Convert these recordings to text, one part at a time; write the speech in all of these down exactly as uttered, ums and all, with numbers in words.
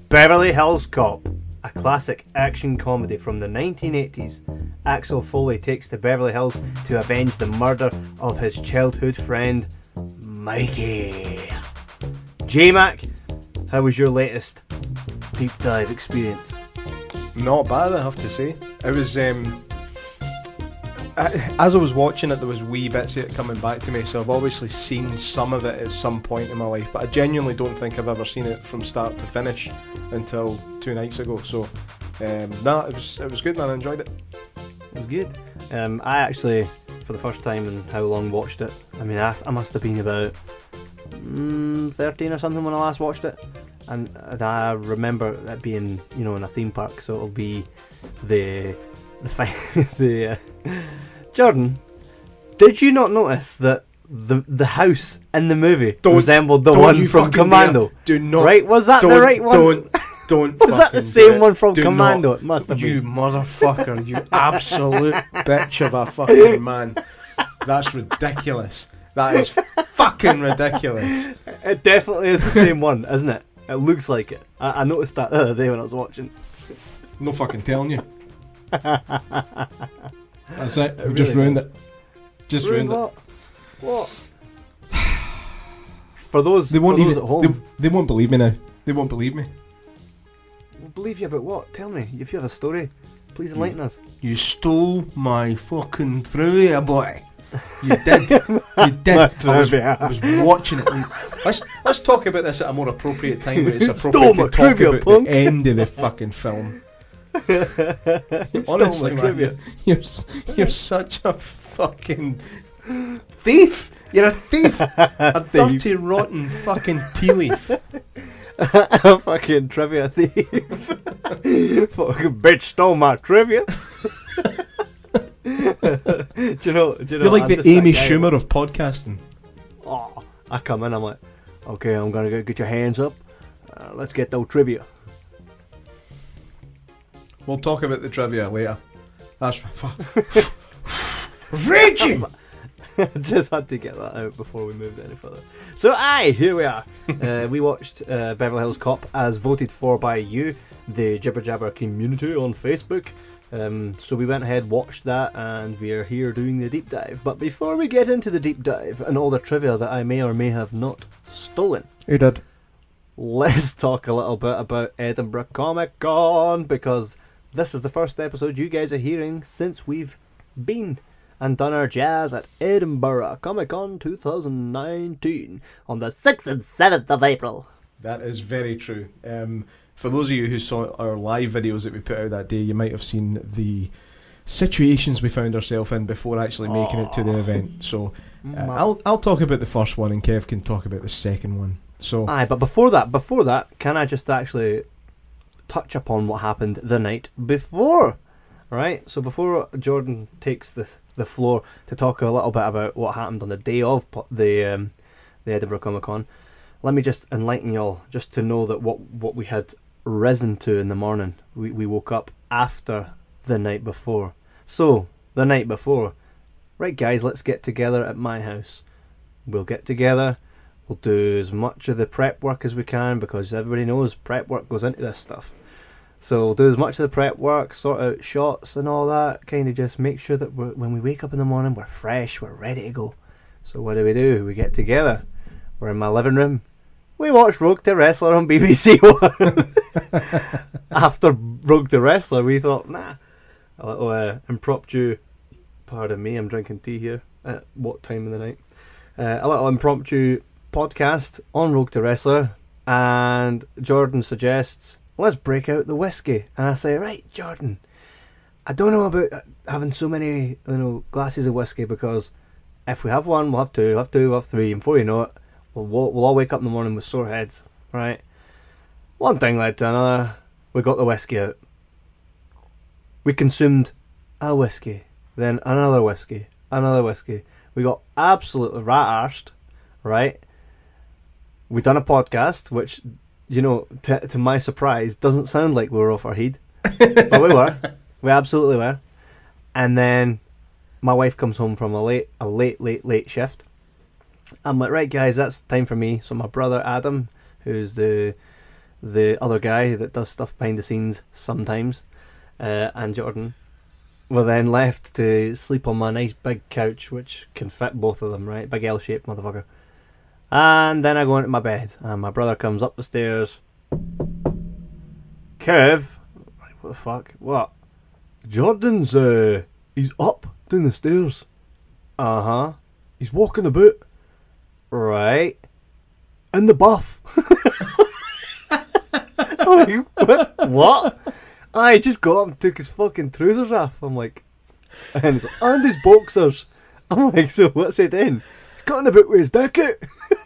Beverly Hills Cop, a classic action comedy from the nineteen eighties. Axel Foley takes to Beverly Hills to avenge the murder of his childhood friend, Mikey. J-Mac, how was your latest deep dive experience? Not bad, I have to say. It was, um, I, as I was watching it, there was wee bits of it coming back to me, so I've obviously seen some of it at some point in my life, but I genuinely don't think I've ever seen it from start to finish until two nights ago, so um, nah, it was, it was good, man, I enjoyed it. It was good. Um, I actually, for the first time in how long, watched it. I mean, I, I must have been about mm, thirteen or something when I last watched it. And, and I remember it being, you know, in a theme park, so it'll be the the fi- the uh, Jordan. Did you not notice that the the house in the movie Don't- resembled the don't one you from fucking Commando? dare. Do not. Right? Was that don't, the right one? Don't. Don't. Was that the fucking same do it. one from Do Commando? not. It must have You been. motherfucker! You absolute bitch of a fucking man. That's ridiculous. That is fucking ridiculous. It definitely is the same one, isn't it? It looks like it. I, I noticed that the other day when I was watching. No fucking telling you. That's it. It We just really ruined does. it. Just Ruined ruined what? What? For those, it. They won't for those even. at home, They, they won't believe me now. They won't believe me. we'll believe you about what? Tell me. If you have a story, please enlighten us. You stole my fucking trivia, boy. You did. You did. I was, trivia. I was watching it. And let's let's talk about this at a more appropriate time where it's Stole appropriate my to talk trivia, about punk. the end of the fucking film. Honestly, man, trivia. you're, you're s- you're such a fucking thief. You're a thief. A Thief. dirty, rotten fucking tea leaf. A fucking trivia thief. Fucking bitch stole my trivia. do you know? Do you know? You're like I'm the just Amy that guy Schumer that- of podcasting. Oh, I come in. I'm like, okay, I'm gonna go get your hands up. Uh, let's get the trivia. We'll talk about the trivia later. That's raging. Just had to get that out before we moved any further. So, aye, here we are. uh, we watched uh, Beverly Hills Cop as voted for by you, the Jibber Jabber community on Facebook. Um, so we went ahead, watched that, and we are here doing the deep dive. But before we get into the deep dive and all the trivia that I may or may have not stolen, Who did? let's talk a little bit about Edinburgh Comic Con, because this is the first episode you guys are hearing since we've been and done our jazz at Edinburgh Comic Con twenty nineteen on the sixth and seventh of April. That is very true. Um, for those of you who saw our live videos that we put out that day, you might have seen the situations we found ourselves in before actually making it to the event. So uh, I'll I'll talk about the first one, and Kev can talk about the second one. So Aye, but before that, before that, can I just actually touch upon what happened the night before? Right, so before Jordan takes the the floor to talk a little bit about what happened on the day of po- the um, the Edinburgh Comic Con, let me just enlighten y'all, just to know that what what we had risen to in the morning. We we woke up after the night before. So the night before, right, guys, let's get together at my house. We'll get together. We'll do as much of the prep work as we can, because everybody knows prep work goes into this stuff. So we'll do as much of the prep work, sort out shots and all that, kind of just make sure that we're, when we wake up in the morning, we're fresh, we're ready to go. So what do we do? We get together. We're in my living room. We watch Rogue the Wrestler on B B C One. After Rogue the Wrestler, we thought, nah, a little uh, impromptu, pardon me, I'm drinking tea here, at what time of the night? Uh, a little impromptu podcast on Rogue the Wrestler, and Jordan suggests, let's break out the whiskey. And I say, right, Jordan, I don't know about having so many, you know, glasses of whiskey, because if we have one, we'll have two, we'll have two, we'll have three, and before you know it, we'll, we'll all wake up in the morning with sore heads, right? One thing led to another. We got the whiskey out. We consumed a whiskey, then another whiskey, another whiskey. We got absolutely rat-arsed, right? We done a podcast, which, you know, t- to my surprise, doesn't sound like we were off our head. But we were. We absolutely were. And then my wife comes home from a late, a late, late, late shift. I'm like, right, guys, that's time for me. So my brother Adam, who's the the other guy that does stuff behind the scenes sometimes, uh, and Jordan were then left to sleep on my nice big couch, which can fit both of them, right? Big L-shaped motherfucker. And then I go into my bed, and my brother comes up the stairs. Kev, what the fuck? What? Jordan's uh, he's up down the stairs. Uh huh. He's walking about. Right. In the bath. Like, what? What? I just got up and took his fucking trousers off. I'm like, and, he's like, and his boxers. I'm like, so what's he doing? He's cutting about with his dick out.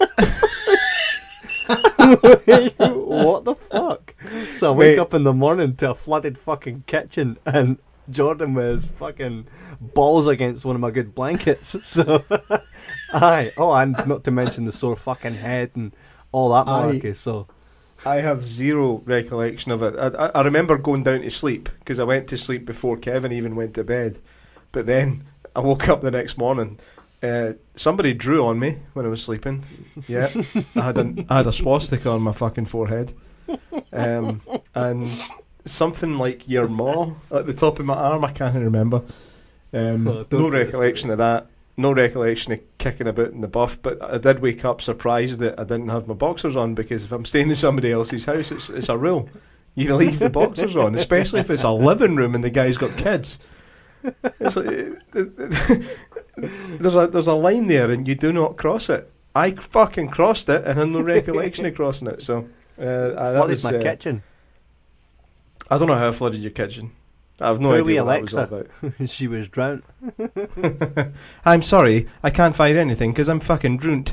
What the fuck? So I wake Mate. up in the morning to a flooded fucking kitchen, and Jordan with his fucking balls against one of my good blankets. So, aye. Oh, and not to mention the sore fucking head and all that malarkey. So, I have zero recollection of it. I, I, I remember going down to sleep because I went to sleep before Kevin even went to bed. But then I woke up the next morning. Uh, somebody drew on me when I was sleeping. Yeah, I had a I had a swastika on my fucking forehead, um, and something like your maw at the top of my arm. I can't remember. Um, Oh, don't no do this recollection of that. No recollection of kicking about in the buff. But I did wake up surprised that I didn't have my boxers on, because if I'm staying in somebody else's house, it's it's a rule. You leave the boxers on, especially if it's a living room and the guy's got kids. It's like, there's a there's a line there, and you do not cross it. I fucking crossed it, and had no recollection of crossing it. So uh, uh, that flooded was, my uh, kitchen. I don't know how I flooded your kitchen. I have no Where idea were what that was all Alexa? about. She was drowned. I'm sorry, I can't find anything because I'm fucking drowned.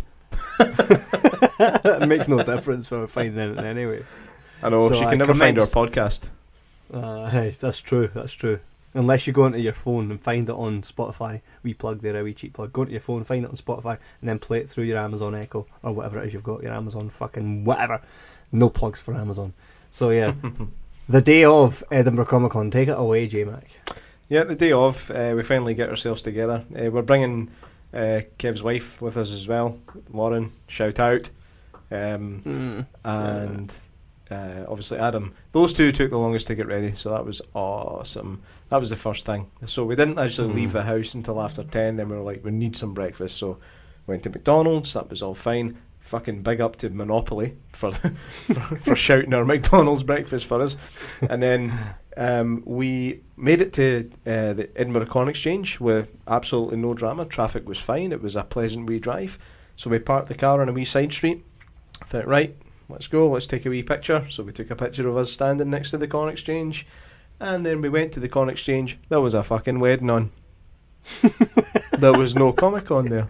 It makes no difference for finding anything anyway. I know, So she I can never find our commence- podcast. Uh, hey, that's true. That's true. Unless you go into your phone and find it on Spotify, we plug there, a wee cheap plug. Go into your phone, find it on Spotify, and then play it through your Amazon Echo or whatever it is you've got. Your Amazon fucking whatever. No plugs for Amazon. So yeah, the day of Edinburgh Comic Con. Take it away, J Mac. Yeah, the day of, uh, we finally get ourselves together. Uh, we're bringing uh, Kev's wife with us as well, Lauren. Shout out, um, Mm. and uh, obviously Adam. Those two took the longest to get ready, so that was awesome. That was the first thing. So we didn't actually Mm. leave the house until after ten. Then we were like, we need some breakfast, so went to McDonald's. That was all fine. Fucking big up to Monopoly for for, for shouting our McDonald's breakfast for us. And then um, we made it to uh, the Edinburgh Corn Exchange with absolutely no drama. Traffic was fine. It was a pleasant wee drive. So we parked the car on a wee side street. Thought, right, let's go. Let's take a wee picture. So we took a picture of us standing next to the Corn Exchange. And then we went to the Corn Exchange. There was a fucking wedding on. There was no Comic Con there.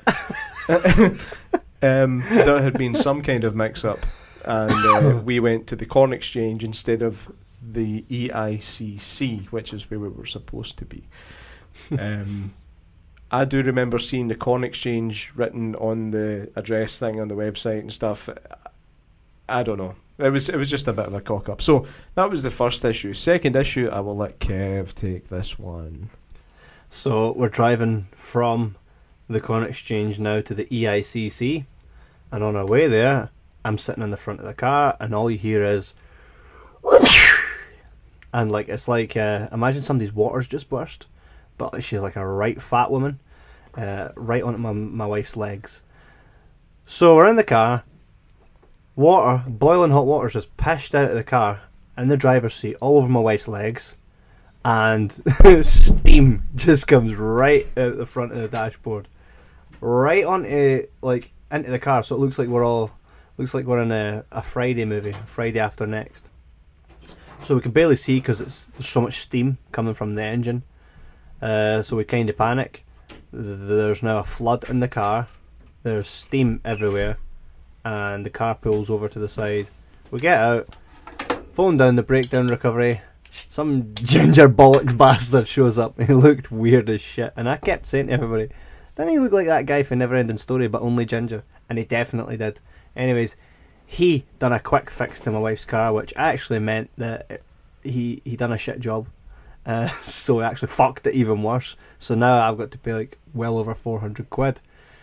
Um, there had been some kind of mix-up, and uh, we went to the Corn Exchange instead of the E I C C, which is where we were supposed to be. Um, I do remember seeing the Corn Exchange written on the address thing on the website and stuff. I don't know. It was it was just a bit of a cock-up. So that was the first issue. Second issue, I will let Kev take this one. So we're driving from the Corn Exchange now to the E I C C, and on our way there, I'm sitting in the front of the car, and all you hear is, and like it's like uh, imagine somebody's water's just burst, but she's like a right fat woman, uh, right onto my my wife's legs. So we're in the car, water, boiling hot water's just pished out of the car in the driver's seat all over my wife's legs. And steam just comes right out the front of the dashboard, right onto like into the car. So it looks like we're all looks like we're in a, a Friday movie, Friday After Next. So we can barely see because it's there's so much steam coming from the engine. Uh, so we kind of panic. There's now a flood in the car. There's steam everywhere, and the car pulls over to the side. We get out, phone down the breakdown recovery. Some ginger bollocks bastard shows up. He looked weird as shit, and I kept saying to everybody, "Didn't he look like that guy from Neverending Story, but only ginger?" And he definitely did. Anyways, he done a quick fix to my wife's car, which actually meant that he he done a shit job. Uh, so he actually fucked it even worse. So now I've got to pay like well over four hundred quid.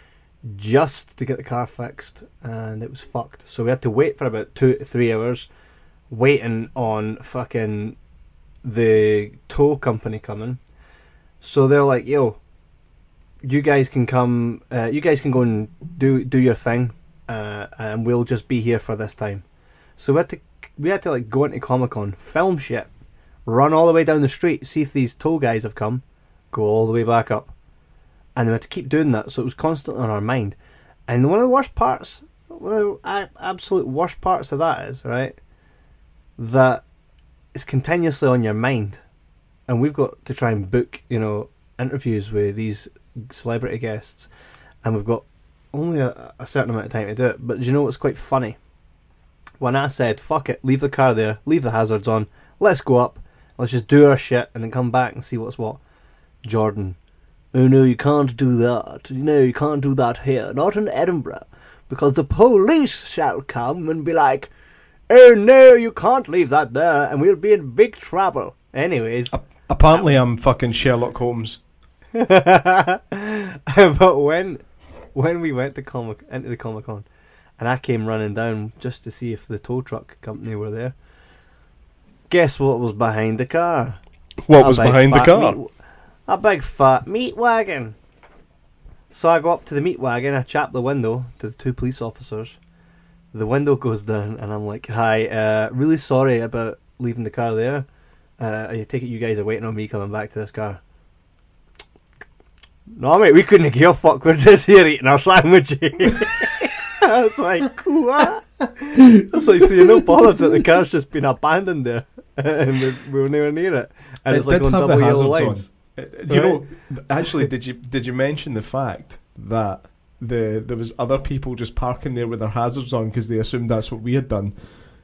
just to get the car fixed, and it was fucked. So we had to wait for about two to three hours, waiting on fucking the tow company coming. So they're like, "Yo, you guys can come. Uh, you guys can go and do do your thing, uh, and we'll just be here for this time." So we had to we had to like go into Comic-Con, film shit, run all the way down the street, see if these tow guys have come, go all the way back up. And we had to keep doing that, so it was constantly on our mind. And one of the worst parts, one of the a- absolute worst parts of that is, right, that it's continuously on your mind. And we've got to try and book, you know, interviews with these celebrity guests. And we've got only a, a certain amount of time to do it. But do you know what's quite funny? When I said, fuck it, leave the car there, leave the hazards on, let's go up, let's just do our shit and then come back and see what's what. Jordan, "Oh no, you can't do that. No, you can't do that here. Not in Edinburgh. Because the police shall come and be like, oh no, you can't leave that there and we'll be in big trouble." Anyways. A- apparently I'm fucking Sherlock Holmes. But when when we went to Comic into the Comic-Con and I came running down just to see if the tow truck company were there, guess what was behind the car? What A was big behind the fat car? meat- A big fat meat wagon. So I go up to the meat wagon, I chap the window to the two police officers. The window goes down and I'm like, "Hi, uh, really sorry about leaving the car there. Uh, I take it you guys are waiting on me coming back to this car." "No mate, we couldn't give a fuck, we're just here eating our sandwiches." I was like, what? It's like, so you're not bothered that the car's just been abandoned there and we we were nowhere near it. And It it's like did on have double the yellow hazards lines. on. Uh, You know, actually, did you did you mention the fact that the there was other people just parking there with their hazards on because they assumed that's what we had done?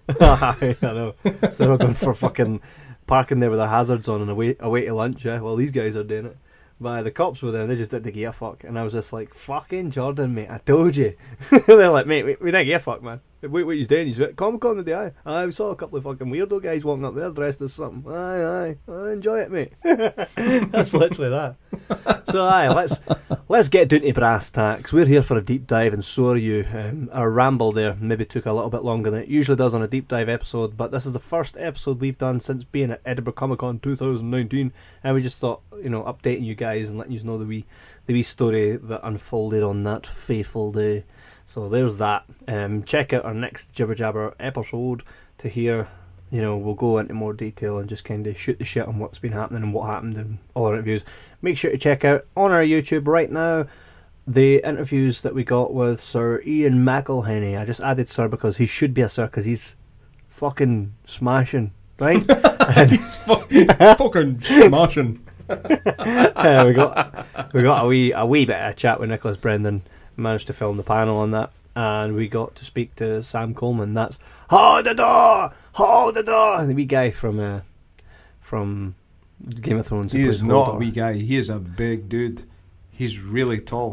I know. So they're not going for fucking parking there with their hazards on and away, away to lunch, yeah? Well, these guys are doing it. But the cops were there and they just didn't give a fuck. And I was just like, fucking Jordan, mate, I told you. They're like, "Mate, we, we didn't give a fuck, man. Wait, what he's doing? He's at Comic-Con today, aye. Aye, we saw a couple of fucking weirdo guys walking up there dressed as something. Aye, aye, I enjoy it, mate." That's literally that. So aye, let's let's get down to brass tacks. We're here for a deep dive, and so are you. Um, our ramble there maybe took a little bit longer than it usually does on a deep dive episode, but this is the first episode we've done since being at Edinburgh Comic Con twenty nineteen, and we just thought, you know, updating you guys and letting you know the wee the wee story that unfolded on that fateful day. So there's that. Um, check out our next Jibber Jabber episode to hear, you know, we'll go into more detail and just kind of shoot the shit on what's been happening and what happened and all our interviews. Make sure to check out on our YouTube right now the interviews that we got with Sir Ian McElhenney. I just added Sir because he should be a Sir because he's fucking smashing, right? He's fu- fucking smashing. uh, we got we got a wee a wee bit of a chat with Nicholas Brendan. Managed to film the panel on that, and we got to speak to Sam Coleman. That's hold the door, hold the door. The wee guy from uh, from Game of Thrones. He who is plays not a Hodor. wee guy. He is a big dude. He's really tall.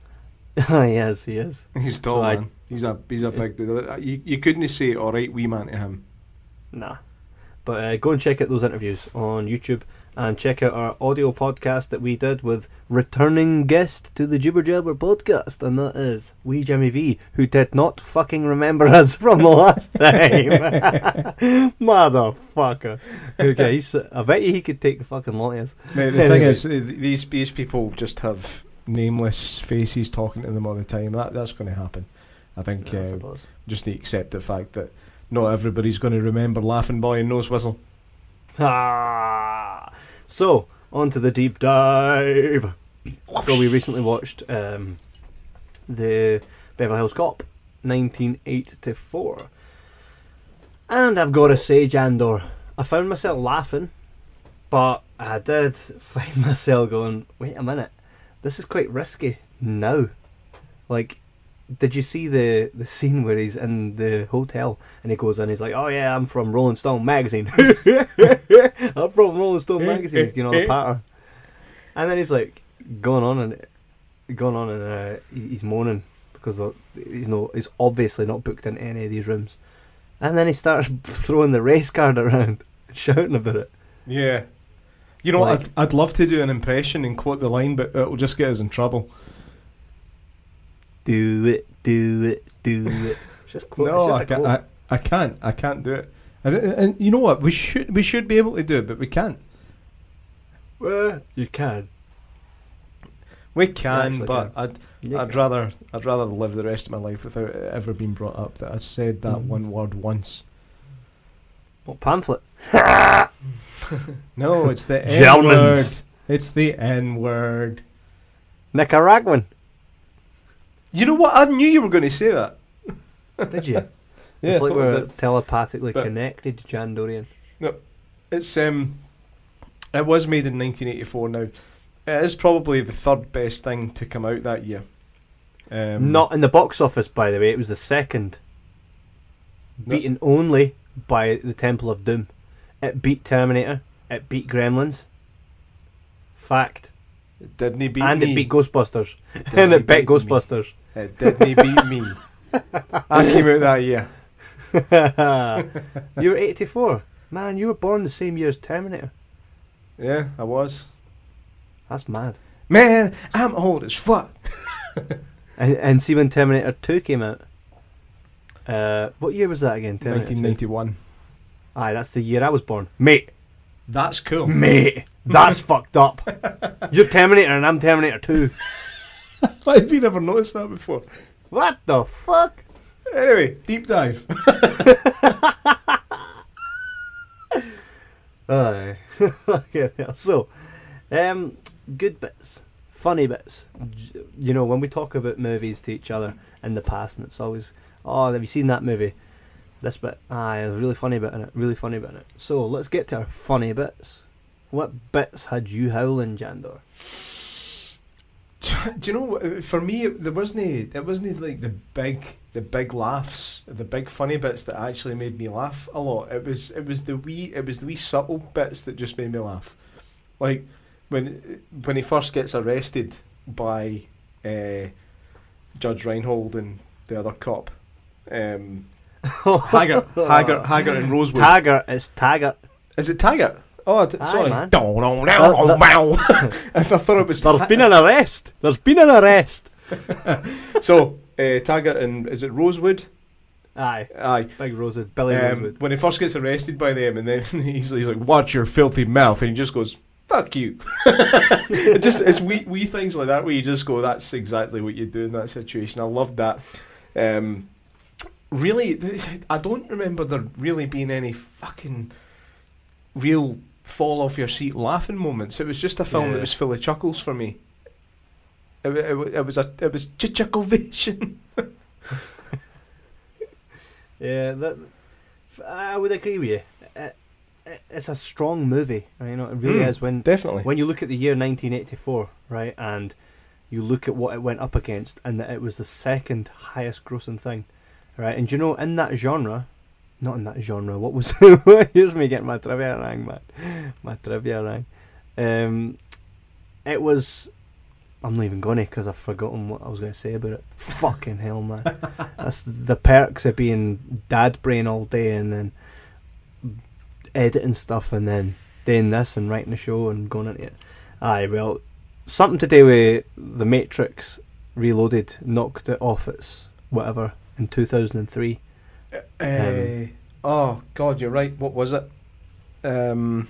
He is, he is. He's tall, So I- man. He's a he's a big dude. You, you couldn't say all right, wee man to him. Nah. But uh, go and check out those interviews on YouTube, and check out our audio podcast that we did with returning guest to the Jibber Jabber podcast, and that is wee Jimmy V, who did not fucking remember us from the last time. Motherfucker. Okay, he's, I bet you he could take the fucking lot of us. Mate, the thing is, uh, these these people just have nameless faces talking to them all the time. That that's going to happen. I think I uh, suppose. just to accept the fact that not everybody's going to remember Laughing Boy and Nose Whistle. Ah. So, on to the deep dive. So we recently watched um, the Beverly Hills Cop, nineteen eighty-four. And I've got to say, Jandor, I found myself laughing, but I did find myself going, wait a minute, this is quite risky now. Like, did you see the, the scene where he's in the hotel and he goes in, he's like, oh yeah, I'm from Rolling Stone magazine. I'm from Rolling Stone magazine. He's getting all the patter. And then he's like going on and going on and uh, he- he's moaning because the- he's no he's obviously not booked in any of these rooms. And then he starts throwing the race card around and shouting about it. Yeah. You know, Like- I'd, I'd love to do an impression and quote the line, but it'll just get us in trouble. Do it, do it, do it. It's just quote, No, it's I just a can't. quote. I, I can't. I can't do it. And, and you know what? We should. We should be able to do it, but we can't. Well, you can. We can, actually but can. I'd. You I'd can. rather. I'd rather live the rest of my life without it ever being brought up that I said that Mm. one word once. What pamphlet? No, it's the N word. Germans. It's the N word. Nicaraguan. You know what? I knew you were going to say that. Did you? Yeah, it's I like thought we're that- telepathically but- connected, Jan Dorian. It's um, it was made in nineteen eighty-four. Now, it is probably the third best thing to come out that year. Um, Not in the box office, by the way. It was the second, No. beaten only by the Temple of Doom. It beat Terminator. It beat Gremlins. Fact. It didn't beat and me. it beat Ghostbusters. It and didn't it beat beat me. Ghostbusters. It didn't beat me. I came out that year. You were eighty-four. Man, you were born the same year as Terminator. Yeah, I was. That's mad. Man, I'm old as fuck. And, and see when Terminator two came out. Uh, what year was that again? Terminator nineteen two? ninety-one. Aye, that's the year I was born. Mate, That's cool. mate, that's fucked up. You're Terminator and I'm Terminator two. Why have you never noticed that before? What the fuck? Anyway, deep dive. Aye. Okay, so, um, good bits, funny bits. J- You know, when we talk about movies to each other in the past, and it's always, oh, have you seen that movie? This bit, aye, there's a really funny bit in it, really funny bit in it. So, let's get to our funny bits. What bits had you howling, Jandor? Do you know? For me, it, there wasn't. It wasn't like the big, the big laughs, the big funny bits that actually made me laugh a lot. It was. It was the wee. It was the wee subtle bits that just made me laugh. Like when when he first gets arrested by uh, Judge Reinhold and the other cop, um, Haggart, Haggart, Haggart, and Rosewood. Taggart, it's Taggart. Is it Taggart? Oh, t- Aye, sorry. man. Don't know now. That- Wow. I thought it was. There's Ta- been an arrest. There's been an arrest. So uh, Taggart and is it Rosewood? Aye, Aye. Big Rosewood, Billy Um, Rosewood. when he first gets arrested by them, and then he's, he's like, "Watch your filthy mouth," and he just goes, "Fuck you." It just it's wee wee things like that where you just go, "That's exactly what you do in that situation." I loved that. Um, really, I don't remember there really being any fucking real fall off your seat laughing moments. It was just a film Yeah. that was full of chuckles for me. It, it, it was a it was chucklevision. Yeah, that, I would agree with you. It, it, it's a strong movie. You know, it really Mm. is. When Definitely. when you look at the year nineteen eighty-four, right, and you look at what it went up against, and that it was the second highest grossing thing, right? And you know, in that genre, not in that genre. What was? Here's me getting my trivia rang, man. My trivia rang. Um, it was. I'm not even gonna because I've forgotten what I was going to say about it. Fucking hell, man. That's the perks of being dad brain all day and then editing stuff and then doing this and writing a show and going into it. Aye, well, something to do with The Matrix Reloaded knocked it off its whatever in two thousand three. Uh, Um, oh God, you're right. What was it? Um,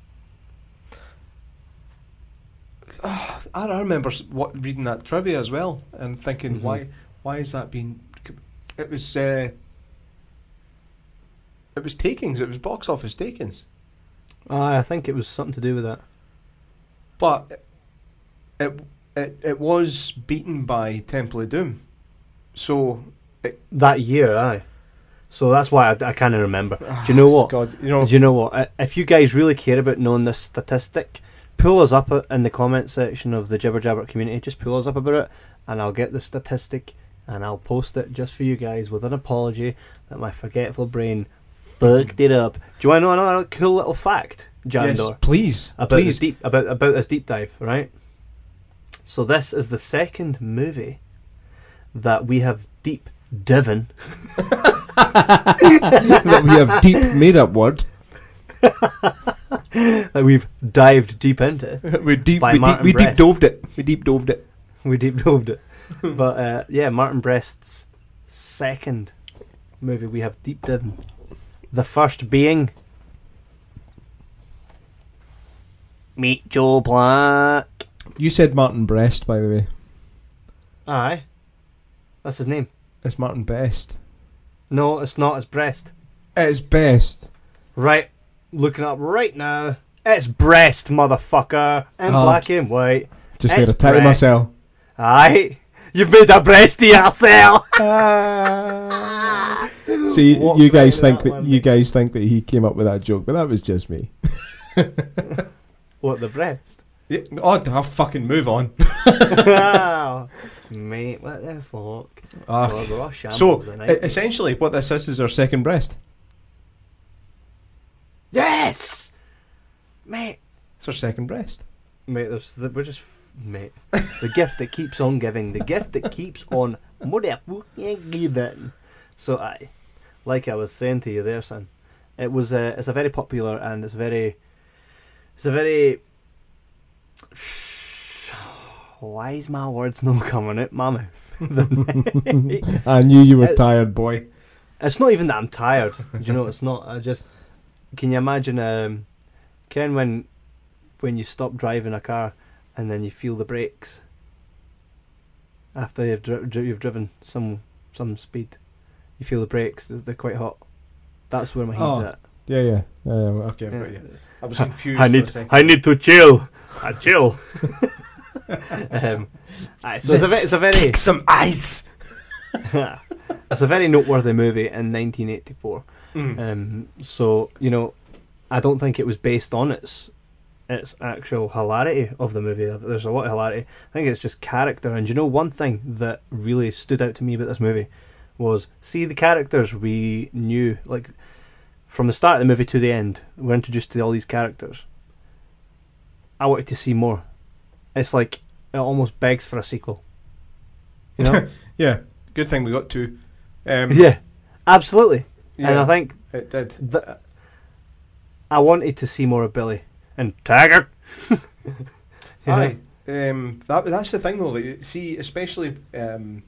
oh, I remember s- what reading that trivia as well and thinking, Mhm. why, why is that being? It was, uh, it was takings. It was box office takings. Aye, I think it was something to do with that. But it it it was beaten by Temple of Doom. So That year, aye. So that's why I, I kind of remember. Do you know what? God, you know, Do you know what? I- If you guys really care about knowing this statistic, pull us up in the comment section of the Jibber Jabber community. Just pull us up about it, and I'll get the statistic and I'll post it just for you guys with an apology that my forgetful brain fucked it up. Do you want to know another cool little fact, yes, Jandor? please, About this please. deep about about this deep dive, right? So this is the second movie that we have deep divin. That we have deep made up word. that we've dived deep into. we deep By we deep Martin we deep Brest. doved it. We deep doved it. We deep dove it. But uh, yeah, Martin Brest's second movie we have deep in. The first being Meet Joe Black. You said Martin Brest, by the way. Aye, that's his name. It's Martin Best. No, it's not. It's Brest. It's Best. Right, looking up right now. It's Brest, motherfucker, in Oh, black and white. Just It's made a title Brest. myself. Aye, you've made a breasty yourself. See, What you guys right think that that one, you mate? guys think that he came up with that joke, but that was just me. What, the breast? Yeah, oh, I'll fucking move on. Mate, what the fuck? Ah, God, we're all shambles so, tonight. e- essentially, what this is is our second breast. Yes! Mate. It's our second breast. Mate, there's the, we're just... Mate. The gift that keeps on giving. The gift that keeps on motherfucking giving. So, I, like I was saying to you there, son, it was a, it's a very popular and it's very... It's a very... Why is my words not coming out my mouth? I knew you were It- tired, boy. It's not even that I'm tired. Do you know? It's not. I just. Can you imagine? Um, Ken, when when you stop driving a car and then you feel the brakes after you've dri- dri- you've driven some some speed, you feel the brakes. They're they're quite hot. That's where my head's Oh, at. Yeah, yeah. yeah, yeah, okay, I've got Yeah. you. I was confused I for need. a second. I need to chill. I chill. um, aye, so it's a, ve- it's a very. Kick some ice. It's a very noteworthy movie in nineteen eighty-four. Mm. Um, so you know, I don't think it was based on its its actual hilarity of the movie. There's a lot of hilarity. I think it's just character. And you know, one thing that really stood out to me about this movie was see the characters we knew, like from the start of the movie to the end. We're introduced to all these characters. I wanted to see more. It's like it almost begs for a sequel. You know? Yeah, good thing we got two. Um, Yeah, absolutely. yeah, And I think it did. that I wanted to see more of Billy and Taggart. You know? Aye, um, that that's the thing though. That you see, especially um,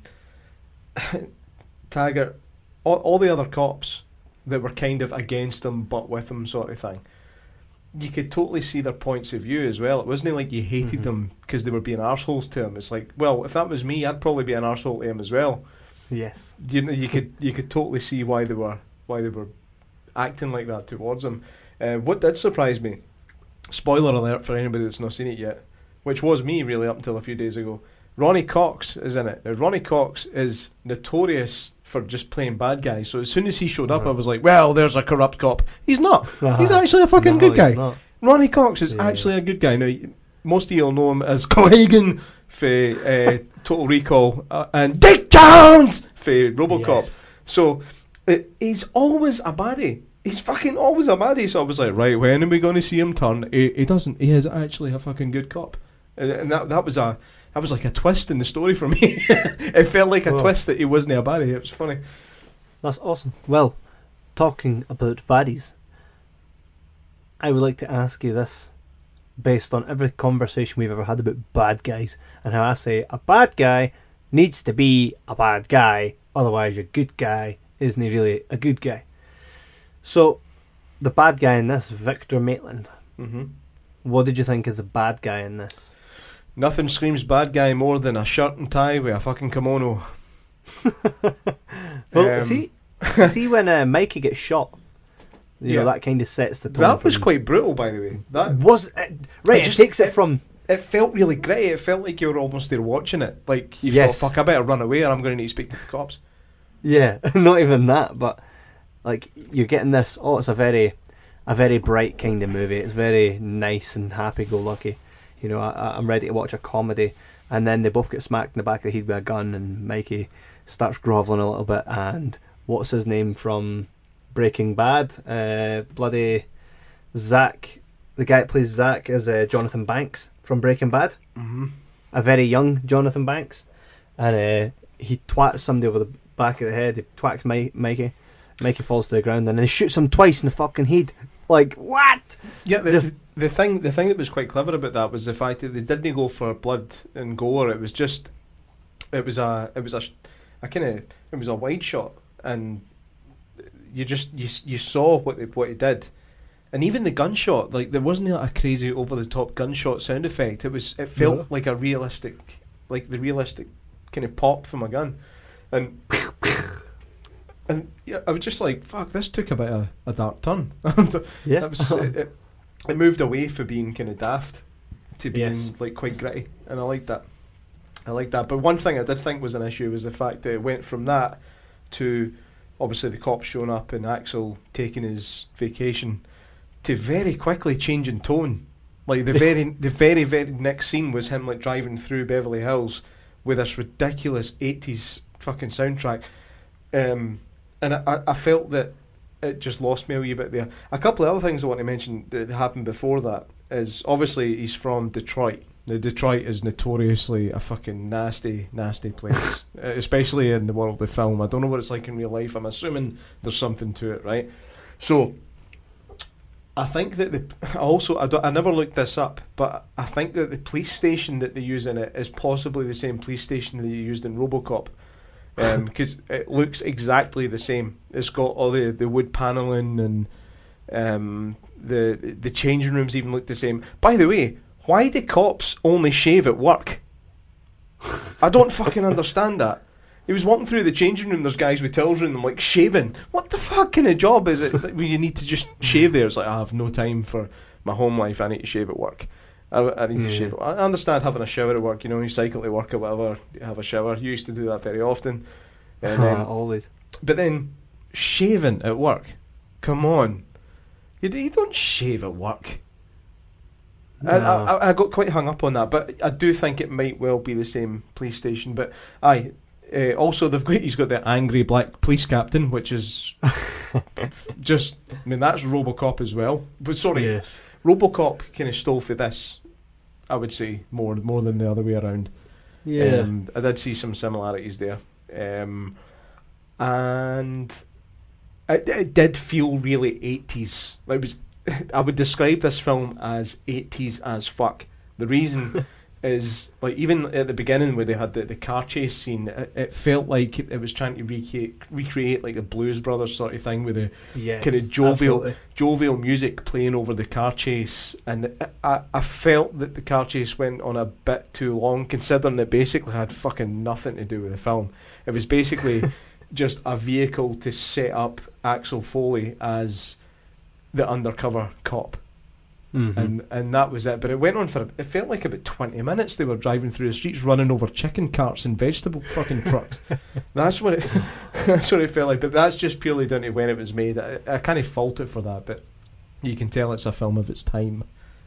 Taggart, all, all the other cops that were kind of against him but with him, sort of thing. You could totally see their points of view as well. It wasn't like you hated Mhm. them because they were being arseholes to him. It's like, well, if that was me, I'd probably be an arsehole to him as well. Yes. You know, you could you could totally see why they were why they were acting like that towards him. Uh, what did surprise me, spoiler alert for anybody that's not seen it yet, which was me really up until a few days ago. Ronnie Cox is in it. Now, Ronnie Cox is notorious for just playing bad guys. So as soon as he showed up, I Right. was like, well, there's a corrupt cop. He's not. He's Uh-huh. actually a fucking No, good he's guy. not. Ronnie Cox is Yeah. actually a good guy. Now, most of you'll know him as Cohagen for uh, Total Recall uh, and Dick Jones for RoboCop. Yes. So it, he's always a baddie. He's fucking always a baddie. So I was like, right, when are we going to see him turn? He, he doesn't. He is actually a fucking good cop, and, and that that was a that was like a twist in the story for me. It felt like a Well. twist that he wasn't a baddie. It was funny. That's awesome. Well, talking about baddies, I would like to ask you this, based on every conversation we've ever had about bad guys, and how I say a bad guy needs to be a bad guy, otherwise your good guy isn't really a good guy. So, the bad guy in this, Victor Maitland, Mm-hmm. what did you think of the bad guy in this? Nothing screams bad guy more than a shirt and tie with a fucking kimono. Well, Um, see, see when uh, Mikey gets shot, you Yeah. know, that kind of sets the tone. That was for me. quite brutal, by the way. That Was it, right? It just- it takes it it- from it felt really gritty. It felt like you were almost there watching it. Like you Yes. thought, "Fuck, I better run away, or I'm going to need to speak to the cops." yeah, not even that, but like you're getting this. Oh, it's a very, a very bright kind of movie. It's very nice and happy-go-lucky. You know, I, I'm ready to watch a comedy, and then they both get smacked in the back of the head with a gun, and Mikey starts groveling a little bit. And what's his name from Breaking Bad? Uh, bloody Zach. The guy that plays Zach is uh, Jonathan Banks from Breaking Bad. Mm-hmm. A very young Jonathan Banks, and uh, he twats somebody over the back of the head. He twats Mi- Mikey. Mikey falls to the ground, and then he shoots him twice in the fucking head. Like what? Yeah, the, Just- the, the thing the thing that was quite clever about that was the fact that they didn't go for blood and gore. It was just it was a it was a, a kind of it was a wide shot, and you just you you saw what they, what he did, and even the gunshot, like there wasn't like a crazy over the top gunshot sound effect. It was it felt No. like a realistic, like the realistic kind of pop from a gun, and and yeah, I was just like, fuck, this took a bit of a dark turn. Yeah. That was it, it, it moved away from being kind of daft to being Yes. like quite gritty, and I liked that. I liked that. But one thing I did think was an issue was the fact that it went from that to obviously the cops showing up and Axel taking his vacation to very quickly changing tone. Like the very the very very next scene was him like driving through Beverly Hills with this ridiculous eighties fucking soundtrack, um, and I, I I felt that it just lost me a wee bit there. A couple of other things I want to mention that happened before that is obviously he's from Detroit. Now, Detroit is notoriously a fucking nasty, nasty place, uh, especially in the world of film. I don't know what it's like in real life. I'm assuming there's something to it, right? So, I think that the I also I, don't, I never looked this up, but I think that the police station that they use in it is possibly the same police station that you used in RoboCop, because um, it looks exactly the same. It's got all the, the wood paneling and um, the the changing rooms even look the same. By the way, why do cops only shave at work? I don't fucking understand that. He was walking through the changing room, there's guys with towels in them, like, shaving. What the fuck kind of job is it that you need to just shave there? It's like, I have no time for my home life, I need to shave at work. I, I need to Yeah. shave. I understand having a shower at work, you know, you cycle to work or whatever, you have a shower. You used to do that very often. And then, Always. but then, shaving at work? Come on. You, you don't shave at work. I, No. I, I got quite hung up on that, but I do think it might well be the same police station. But aye, uh, also they've got he's got the angry black police captain, which is just I mean that's RoboCop as well. But sorry, Yes. RoboCop kind of stole for this, I would say more more than the other way around. Yeah. Um, I did see some similarities there, um, and it, it did feel really eighties. Like it was. I would describe this film as eighties as fuck. The reason is, like, even at the beginning where they had the, the car chase scene, it, it felt like it, it was trying to recreate, recreate like the Blues Brothers sort of thing with the Yes. kind of jovial, absolutely. jovial music playing over the car chase. And I, I felt that the car chase went on a bit too long, considering it basically had fucking nothing to do with the film. It was basically just a vehicle to set up Axel Foley as the undercover cop, Mhm. and and that was it. But it went on for it felt like about twenty minutes. They were driving through the streets, running over chicken carts and vegetable fucking trucks. That's what it. That's what it felt like. But that's just purely down to when it was made. I, I kind of fault it for that, but you can tell it's a film of its time.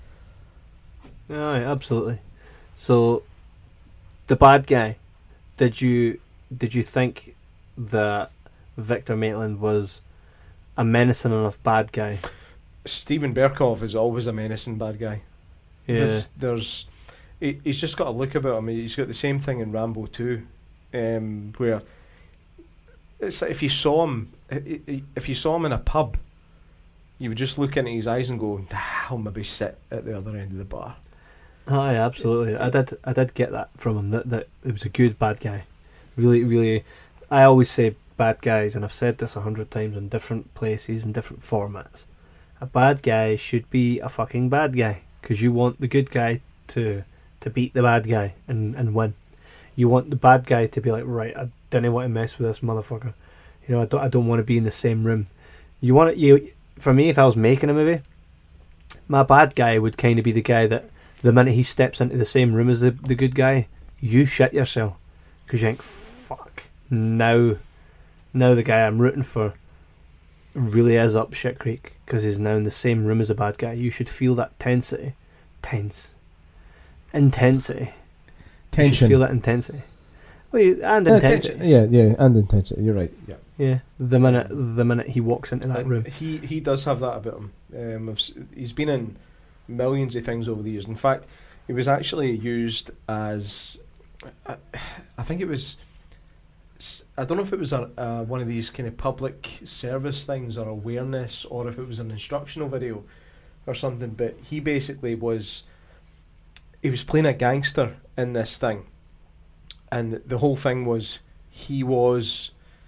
Aye, absolutely. So, the bad guy. Did you did you think that Victor Maitland was a menacing enough bad guy? Steven Berkoff is always a menacing bad guy. Yeah. There's, there's he, he's just got a look about him. He's got the same thing in Rambo two, um, where it's like if you saw him, if you saw him in a pub, you would just look into his eyes and go, "I'll maybe sit at the other end of the bar." Aye, absolutely. I did. I did get that from him. That that it was a good bad guy. Really, really. I always say bad guys, and I've said this a hundred times in different places and different formats. A bad guy should be a fucking bad guy, because you want the good guy to to beat the bad guy and, and win. You want the bad guy to be like, right, I didn't want to mess with this motherfucker. You know, I don't. I don't want to be in the same room. You want it. You for me, if I was making a movie, my bad guy would kind of be the guy that the minute he steps into the same room as the the good guy, you shit yourself, because you think, fuck, now. Now the guy I'm rooting for really is up shit creek because he's now in the same room as a bad guy. You should feel that tensity, tense, intensity. You should feel that intensity. Well, you, and Uh, intensity. tension- yeah, yeah, and intensity. You're right. Yeah. Yeah, the minute the minute he walks into that And room. He he does have that about him. Um, I've s- he's been in millions of things over the years. In fact, he was actually used as, I, I think it was, s- I don't know if it was a, uh, one of these kind of public service things or awareness, or if it was an instructional video or something. But he basically was, he was playing a gangster in this thing, and the whole thing was he was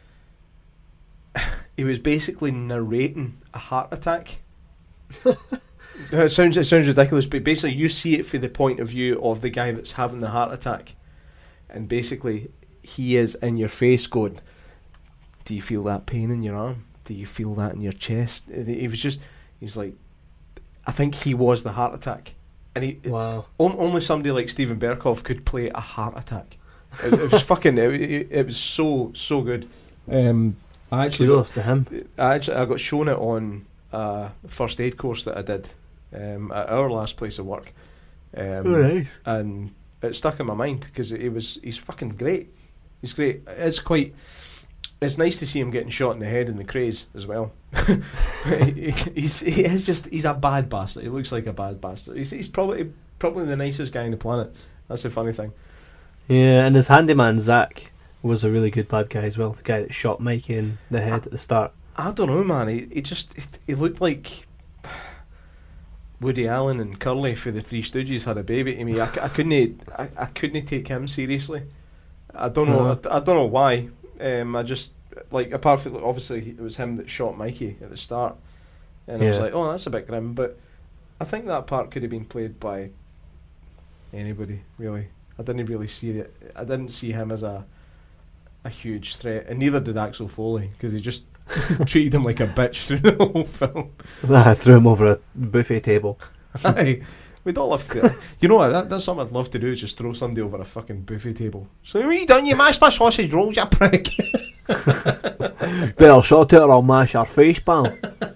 he was basically narrating a heart attack. It sounds it sounds ridiculous, but basically you see it from the point of view of the guy that's having the heart attack, and basically he is in your face going, "Do you feel that pain in your arm? Do you feel that in your chest?" He was just, he's like, I think he was the heart attack, and he wow. on, only somebody like Steven Berkoff could play a heart attack. It, it was fucking. It, it, it was so so good. Um, I actually Kudos got, to him. I actually I got shown it on a first aid course that I did um, at our last place of work. Um, Oh, nice. And it stuck in my mind because he was he's fucking great. He's great. It's quite. It's nice to see him getting shot in the head in the craze as well. he, he's he is just he's a bad bastard. He looks like a bad bastard. He's he's probably probably the nicest guy on the planet. That's the funny thing. Yeah, and his handyman Zach was a really good bad guy as well. The guy that shot Mikey in the head at the start. I don't know, man. He he just he, he looked like Woody Allen and Curly for the Three Stooges had a baby to me. I, I couldn't I, I couldn't take him seriously. I don't know. Uh-huh. I, I don't know why. Um, I just like apart from obviously it was him that shot Mikey at the start, and I was Yeah. like, oh, that's a bit grim. But I think that part could have been played by anybody really. I didn't really see it. I didn't see him as a a huge threat, and neither did Axel Foley because he just treated him like a bitch through the whole film. I threw him over a buffet table. Aye, we'd all love to. You know what? That, that's something I'd love to do. Is just throw somebody over a fucking buffet table. So what you done? You mashed my sausage rolls, you prick. Better shut it or I'll mash your face, pal.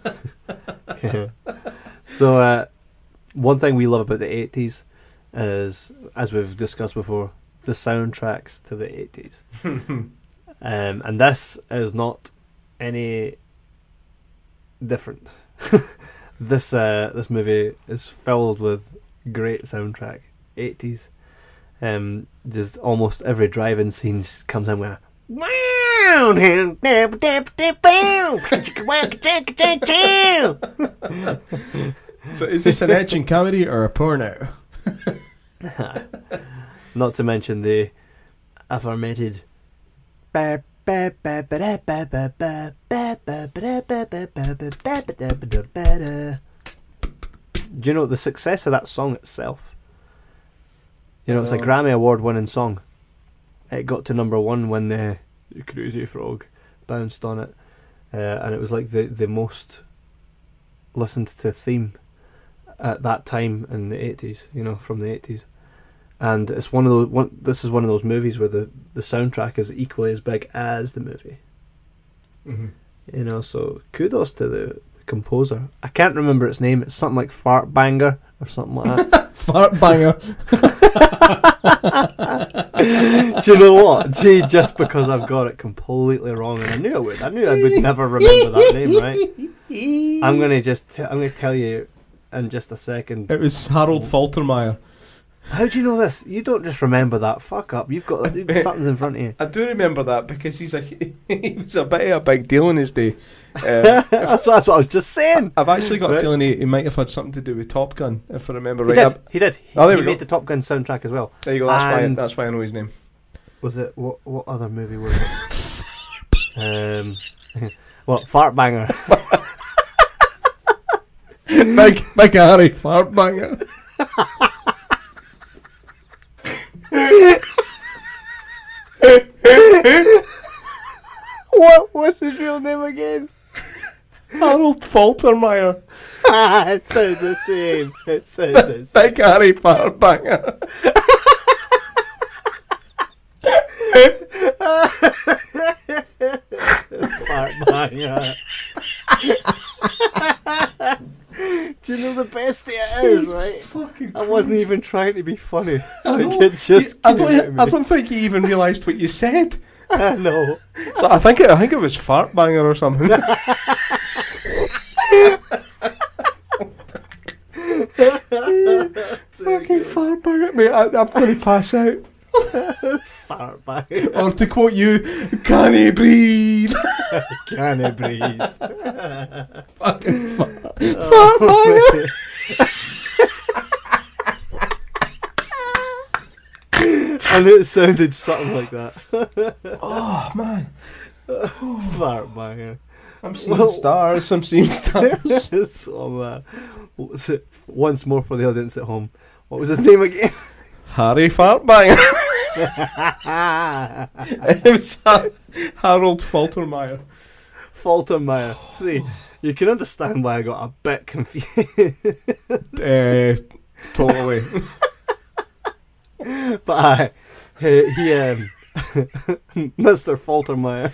So, uh, one thing we love about the eighties is, as we've discussed before, the soundtracks to the eighties. um, and this is not any different. This uh, this movie is filled with great soundtrack. eighties. Um, just almost every drive-in scene comes in with a So is this an action comedy or a porno? Not to mention the aforementioned. Do you know the success of that song itself? You know, it's a No. Grammy Award winning song. It got to number one when the, the Crazy Frog bounced on it, uh, and it was like the, the most listened to theme at that time in the eighties. You know, from the eighties, and it's one of those. One, this is one of those movies where the, the soundtrack is equally as big as the movie. Mm-hmm. You know, so kudos to the, the composer. I can't remember its name. It's something like Fart Banger or something like that. Fart banger. Do you know what? Gee, just because I've got it completely wrong, and I knew I would. I knew I would never remember that name, right? I'm gonna just. T- I'm gonna tell you in just a second. It was Harold Faltermeyer. How do you know this? You don't just remember that. Fuck up. You've got something's in front of you. I do remember that because he's a he was a bit of a big deal in his day. Um, that's, what, that's what I was just saying. I've actually got a Right. feeling he, he might have had something to do with Top Gun, if I remember He right. did. I've- He did. He, Oh, there he we made go. the Top Gun soundtrack as well. There you go. That's why. And- That's why I know his name. Was it what? What other movie was it? um, what Fart Banger? Big Big Harry Fart banger. What? What's his real name again? Harold Faltermeyer. It sounds the same. It sounds the same. Big Harry Fart banger. Fart Banger. Do you know the best thing it is, right? Fucking I wasn't even trying to be funny. I Like, know. it just I came out of don't. I me. don't think he even realised what you said. I know. So I think it. I think it was Fart banger or something. Fucking fart banger, mate. I, I'm going to pass out. Fart Banger. Or to quote you, can he breathe? Can I breathe? Fucking fart, fart banger. I knew it sounded something like that. Oh man, Fart banger. I'm seeing Well- stars. I'm seeing stars. So, uh, what was it? Once more for the audience at home. What was his name again? Harry Fartbanger. It was Ha- Harold Faltermeyer. Faltermeyer. See, you can understand why I got a bit confused. Uh, totally. But I, he, he um, Mister Faltermeyer,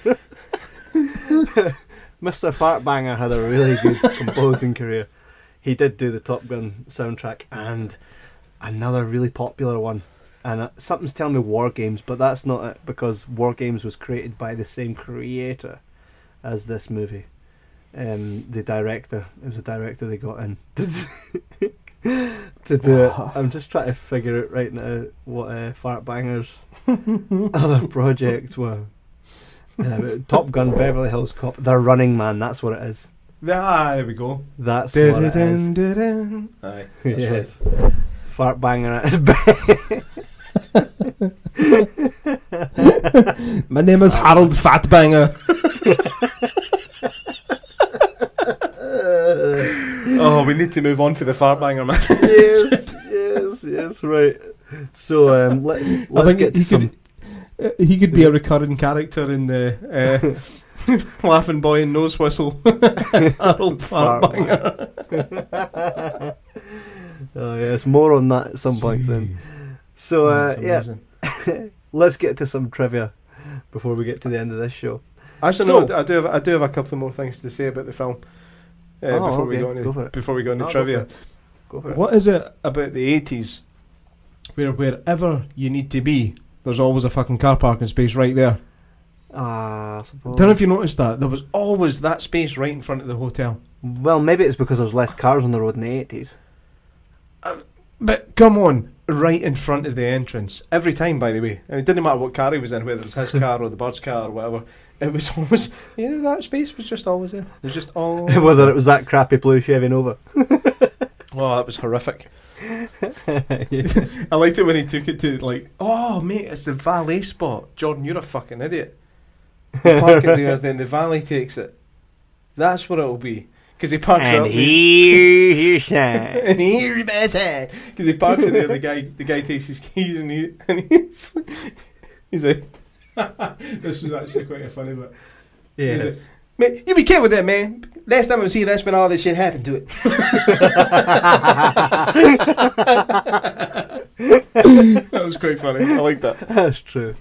Mister Fartbanger had a really good composing career. He did do the Top Gun soundtrack and another really popular one. And uh, something's telling me War Games, but that's not it, because War Games was created by the same creator as this movie. Um, the director, it was a director they got in to do it. I'm just trying to figure out right now what uh, Fartbanger's other projects were. Uh, Top Gun, Beverly Hills Cop, The Running Man, that's what it is. Ah, there we go. That's what it is. Dun-dun-dun-dun. Aye, that's Yes. right. Fartbanger at his best. My name is Harold Fatbanger. Oh, we need to move on for the Fartbanger, man. Yes, yes, yes, right. So um, let's let's think get to he some. could, uh, he could be a recurring character in the uh, Laughing Boy and Nose Whistle. Harold Fartbanger. Oh yes, more on that at some point soon. So uh, That's yeah, amazing. let's get to some trivia before we get to the end of this show. Actually, So- no, I do have I do have a couple more things to say about the film uh, Oh, before we okay, go into go for it. before we go into No, go trivia. for it. Go for it. What is it about the eighties where wherever you need to be, there's always a fucking car parking space right there? Ah, I suppose. Don't know if you noticed that. There was always that space right in front of the hotel. Well, maybe it's because there was less cars on the road in the eighties. But come on, right in front of the entrance. Every time, by the way. And it didn't matter what car he was in, whether it was his car or the bird's car or whatever. It was always, you know, that space was just always there. It was just all. Whether it was that crappy blue Chevy Nova. Oh, that was horrific. I liked it when he took it to, like, oh, mate, it's the valet spot. Jordan, you're a fucking idiot. You park it there, then the valet takes it. That's what it'll be. Because he parks it up. And here's your sign. And here's my sign. Because he parks it there, the guy the guy takes his keys and, he, and he's, he's like, this was actually quite a funny bit. Yeah. He's like, mate, you be careful with that, man. Last time I was here, that's when all this shit happened to it. That was quite funny. I like that. That's true.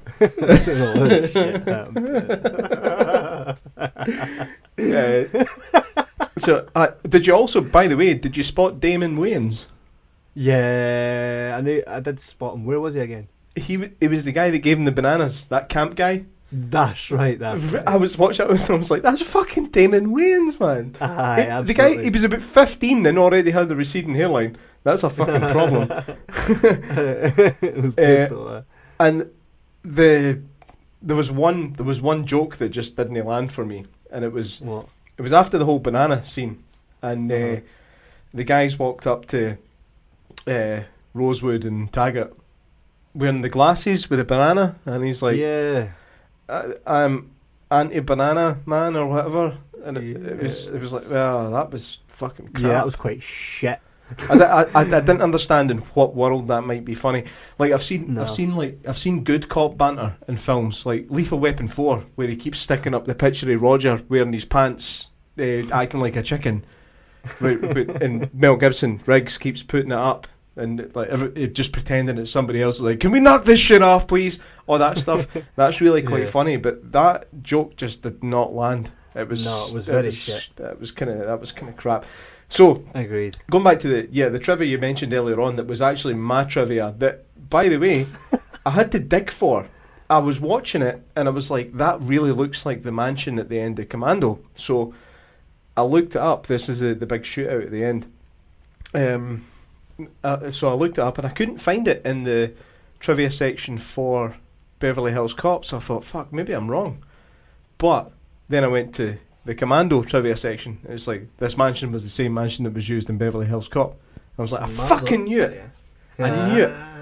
Uh, so, uh, did you also, by the way, did you spot Damon Wayans? Yeah, I knew. I did spot him. Where was he again? He w- it was the guy that gave him the bananas. That camp guy. That's right. That's right. I was watching it and I was like, that's fucking Damon Wayans, man. Aye, It- the guy, absolutely. he was about fifteen and already had the receding hairline. That's a fucking problem. It was good Uh, though. uh. And the there was one there was one joke that just didn't land for me, and it was What? it was after the whole banana scene, and uh, Uh-huh. the guys walked up to uh, Rosewood and Taggart wearing the glasses with a banana, and he's like, yeah. I, I'm anti-banana man or whatever, and it, it was Yeah. it was like, well, that was fucking crap. Yeah, that was quite shit. I, di- I, I, I didn't understand in what world that might be funny. Like I've seen, No. I've seen like I've seen good cop banter in films, like Lethal Weapon Four, where he keeps sticking up the picture of Roger wearing his pants, uh, acting like a chicken, Where- but- and Mel Gibson Riggs keeps putting it up and like every, just pretending it's somebody else. Like, can we knock this shit off, please? All that stuff. That's really quite Yeah. funny, but that joke just did not land. It was No, it was very was, shit. That was kind of that was kind of crap. So. Agreed. Going back to the yeah the trivia you mentioned earlier on, that was actually my trivia that, by the way, I had to dig for. I was watching it and I was like, that really looks like the mansion at the end of Commando. So I looked it up. This is the, the big shootout at the end. Um, uh, so I looked it up and I couldn't find it in the trivia section for Beverly Hills Cop. So I thought, fuck, maybe I'm wrong. But then I went to the Commando trivia section. It was like, this mansion was the same mansion that was used in Beverly Hills Cop. I was like, I fucking knew it. I knew it.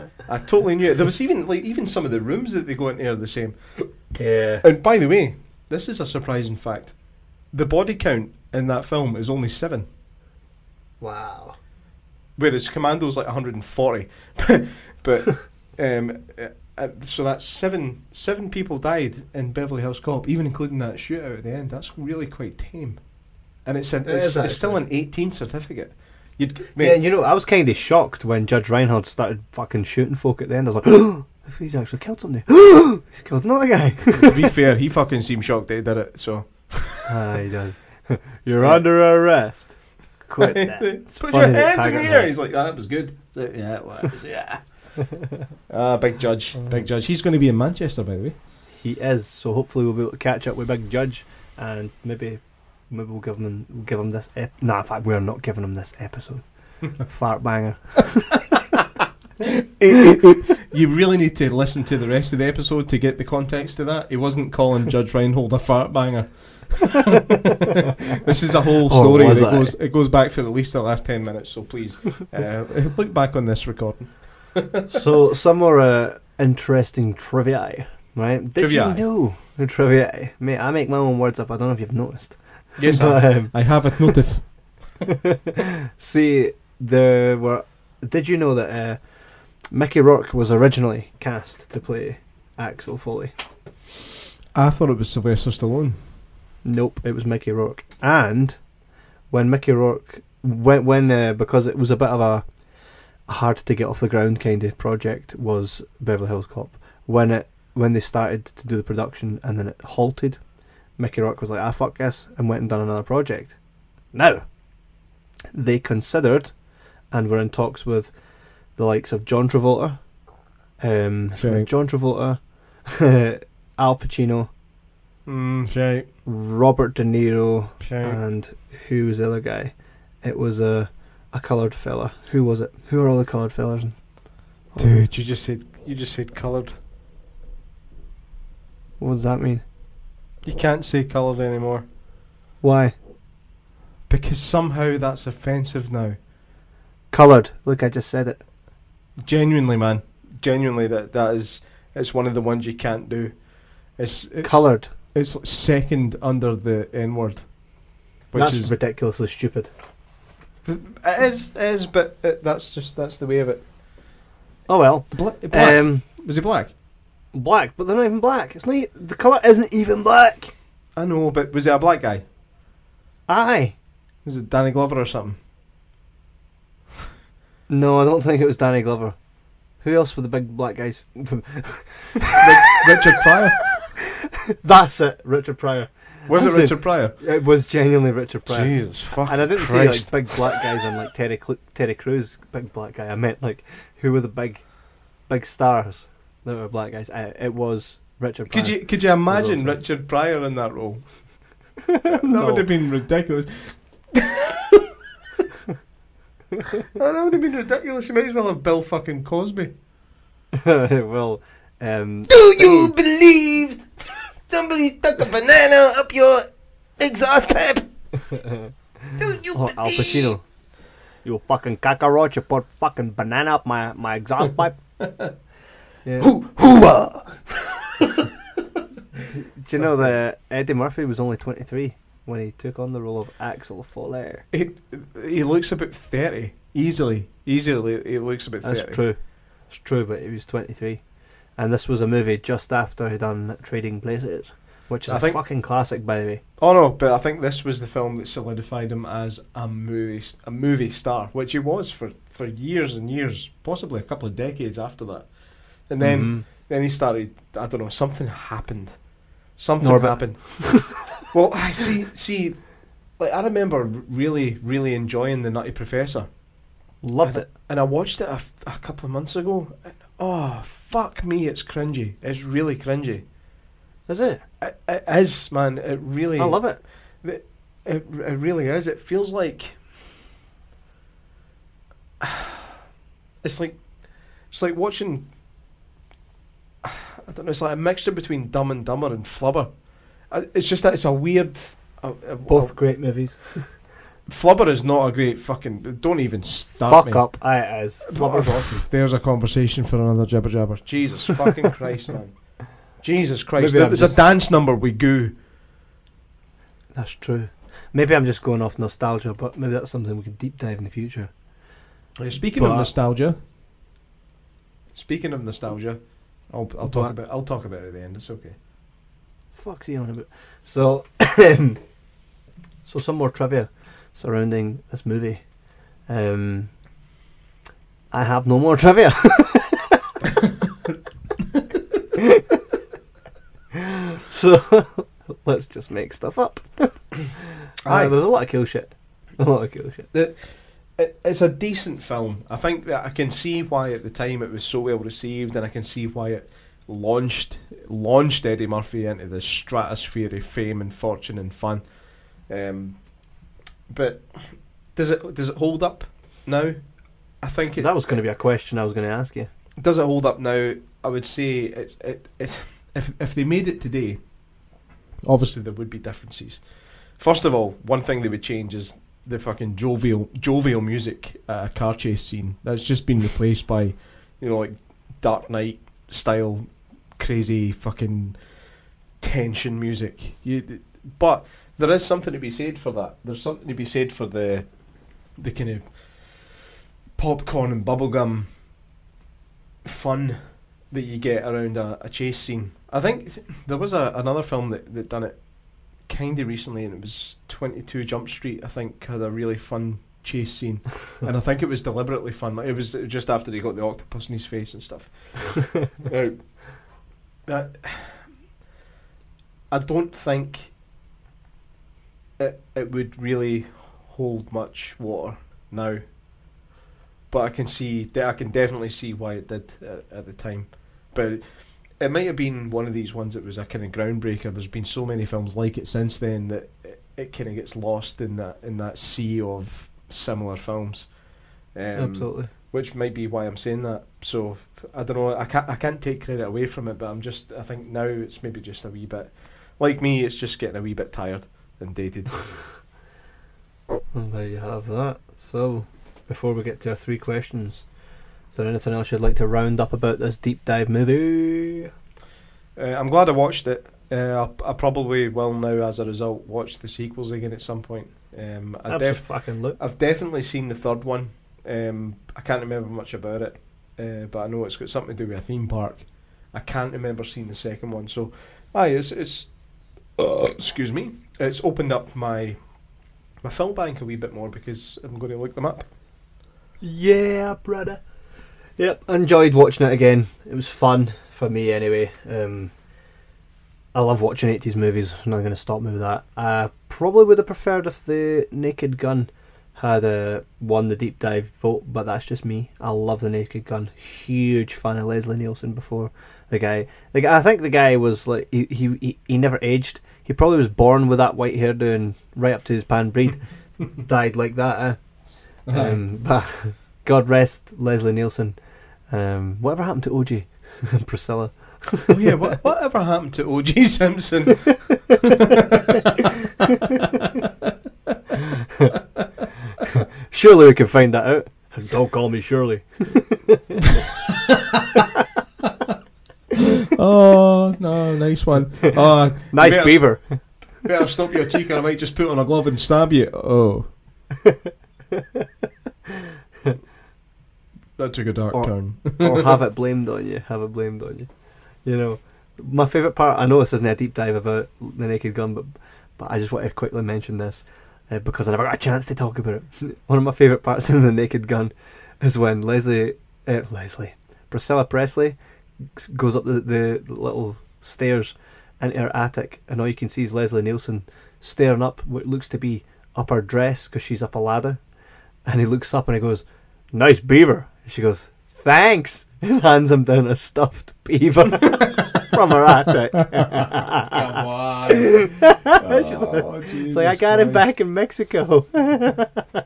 I totally knew it. There was even like even some of the rooms that they go into are the same. Yeah. And by the way, this is a surprising fact. The body count in that film is only seven. Wow. Whereas Commando's like one hundred forty. But um, uh, so that's seven seven people died in Beverly Hills Cop, even including that shootout at the end. That's really quite tame. And it's an, It it's, is it's still actually. an eighteen certificate. You'd Yeah, mate, and you know, I was kind of shocked when Judge Reinhardt started fucking shooting folk at the end. I was like, oh, he's actually killed somebody. He's killed another guy. to be fair, he fucking seemed shocked that he did it, so Ah, he does. You're under arrest. Quit that. It's put funny your that hands in the Taggart air. did. He's like, that was good. So, yeah, it was. Yeah. Ah, big judge, big judge. He's going to be in Manchester, by the way. He is, so hopefully we'll be able to catch up with Big Judge, and maybe maybe we'll give him we'll give him this. Ep- nah, in fact, we're not giving him this episode. Fart banger. It- it- it- you really need to listen to the rest of the episode to get the context to that. He wasn't calling Judge Reinhold a fart banger. This is a whole Oh, story was that I? goes it goes back for at least the last ten minutes. So please uh, look back on this recording. So some more uh, interesting trivia, right? Did Trivia. you know the trivia? Mate, I make my own words up. I don't know if you've noticed. Yes, But, I, um, I have it noted. see, there were. Did you know that uh, Mickey Rourke was originally cast to play Axel Foley? I thought it was Sylvester Stallone. Nope, it was Mickey Rourke. And when Mickey Rourke, when when uh, because it was a bit of a, a hard to get off the ground kind of project was Beverly Hills Cop. When it when they started to do the production and then it halted, Mickey Rourke was like, ah, fuck this, and went and done another project. Now, they considered and were in talks with the likes of John Travolta, um, Right. John Travolta, Al Pacino, Mm, right, Robert De Niro, right. and who was the other guy? It was a a coloured fella. Who was it? Who are all the coloured fellas? in- Dude, you just said you just said coloured. What does that mean? You can't say coloured anymore Why? because somehow that's offensive now. Coloured. Look, I just said it. Genuinely, man. Genuinely, that that is it's one of the ones you can't do. It's, it's Coloured. It's like second under the N word, which That's is ridiculously stupid. it is it is, but it, that's just that's the way of it. Oh well. Bla- black Um, was he black? black, but they're not even black. It's not. e- The colour isn't even black. I know, but was he a black guy? Aye. Was it Danny Glover or something? No, I don't think it was Danny Glover. Who else were the big black guys? Ri- Richard Pryor. That's it, Richard Pryor. Was it Listen, Richard Pryor? It was genuinely Richard Pryor. Jesus fucking And I didn't Christ. say like big black guys and like Terry Cl- Terry Crews, big black guy. I meant like who were the big, big stars that were black guys. I, it was Richard Pryor. Could you could you imagine also- Richard Pryor in that role? That No. would have been ridiculous. Oh, that would have been ridiculous. You might as well have Bill fucking Cosby. well, um, Do you believe somebody stuck a banana up your exhaust pipe? Do you oh, Al Pacino. You fucking cockroach! You put fucking banana up my my exhaust pipe. Yeah. Who hooah? Do you know that Eddie Murphy was only twenty-three when he took on the role of Axel Foley? He, he looks about thirty. Easily. Easily he looks about That's thirty. true. It's true, but he was twenty-three. And this was a movie just after he'd done Trading Places, which is I a think- fucking classic, by the way. Oh no, but I think this was the film that solidified him as a movie a movie star, which he was for, for years and years, possibly a couple of decades after that. And then Mhm. then he started. I don't know. Something happened. Something Norbit. happened. Well, I see. See, like I remember really, really enjoying the Nutty Professor, Loved and, it. and I watched it a, f- a couple of months ago. And, oh fuck me, it's cringy. It's really cringy. Is it? It, it is, man. It really. I love it. It, it really is. It feels like it's like it's like watching. I don't know. It's like a mixture between Dumb and Dumber and Flubber. Uh, It's just that it's a weird. A, a, Both a- great movies. Flubber is not a great fucking. Don't even start Fuck me. up. Aye, it is. Flubber's awesome. There's a conversation for another jibber jabber. Jesus fucking Christ, man. Jesus Christ. Maybe I'm There's a just- dance number with Goo. That's true. Maybe I'm just going off nostalgia, but maybe that's something we can deep dive in the future. Uh, Speaking But- of nostalgia. Speaking of nostalgia, I'll I'll talk What? about I'll talk about it at the end. It's okay. Fuck's he on about? So, so some more trivia surrounding this movie. Um, I have no more trivia. So let's just make stuff up. Aye, there's a lot of cool shit. A lot of cool shit. It, it, it's a decent film. I think that I can see why at the time it was so well received, and I can see why it launched launched Eddie Murphy into the stratosphere of fame and fortune and fun. Um, but does it does it hold up now? I think it. That was going to be a question I was going to ask you. Does it hold up now? I would say it. It. it if if they made it today, obviously there would be differences. First of all, one thing they would change is the fucking jovial jovial music at a car chase scene. That's just been replaced by, you know, like Dark Knight style crazy fucking tension music. You, but there is something to be said for that. There's something to be said for the the kind of popcorn and bubblegum fun that you get around a, a chase scene. I think th- there was a, another film that, that done it kind of recently, and it was twenty-two Jump Street. I think had a really fun chase scene, and I think it was deliberately fun. Like it was just after he got the octopus in his face and stuff. Now, that I don't think it it would really hold much water now, but I can see de- I can definitely see why it did at, at the time. But it might have been one of these ones that was a kind of groundbreaker. There's been so many films like it since then that it, it kind of gets lost in that in that sea of similar films. Um, Absolutely. Which might be why I'm saying that. So I don't know. I can't I can't take credit away from it, but I'm just I think now it's maybe just a wee bit like me. It's just getting a wee bit tired and dated. And there you have that. So, before we get to our three questions, is there anything else you'd like to round up about this deep dive movie? Uh, I'm glad I watched it. Uh, I, I probably will now, as a result, watch the sequels again at some point. Um, I def- fucking look. I've definitely seen the third one. Um, I can't remember much about it, uh, but I know it's got something to do with a theme park. I can't remember seeing the second one. So, aye, it's, it's uh, excuse me, it's opened up my my film bank a wee bit more because I'm going to look them up. Yeah, brother. Yep, enjoyed watching it again. It was fun for me anyway. Um, I love watching eighties movies. I'm not going to stop me with that. I probably would have preferred if the Naked Gun had uh, won the deep dive vote, but that's just me. I love the Naked Gun. Huge fan of Leslie Nielsen before the guy. The guy I think the guy was like he he he, he never aged. He probably was born with that white hairdo and right up to his pan breed. Died like that. Eh? Um, but God rest Leslie Nielsen. Um, whatever happened to O J and Priscilla? Oh yeah, what whatever happened to O J Simpson? Surely we can find that out. Don't call me Shirley. Oh no, nice one. Oh, Nice better, beaver. Better stop your cheek, or I might just put on a glove and stab you. Oh, that took a dark Or- turn. Or have it blamed on you. Have it blamed on you. You know, my favourite part, I know this isn't a deep dive about the Naked Gun, but but I just want to quickly mention this uh, because I never got a chance to talk about it. One of my favourite parts in the Naked Gun is when Leslie, uh, Leslie, Priscilla Presley goes up the, the little stairs into her attic, and all you can see is Leslie Nielsen staring up what looks to be up her dress because she's up a ladder, and he looks up and he goes, "Nice beaver." And she goes, "Thanks," and hands him down a stuffed beaver from her attic. Come on. She's like, Oh, it's like, I got him back in Mexico. I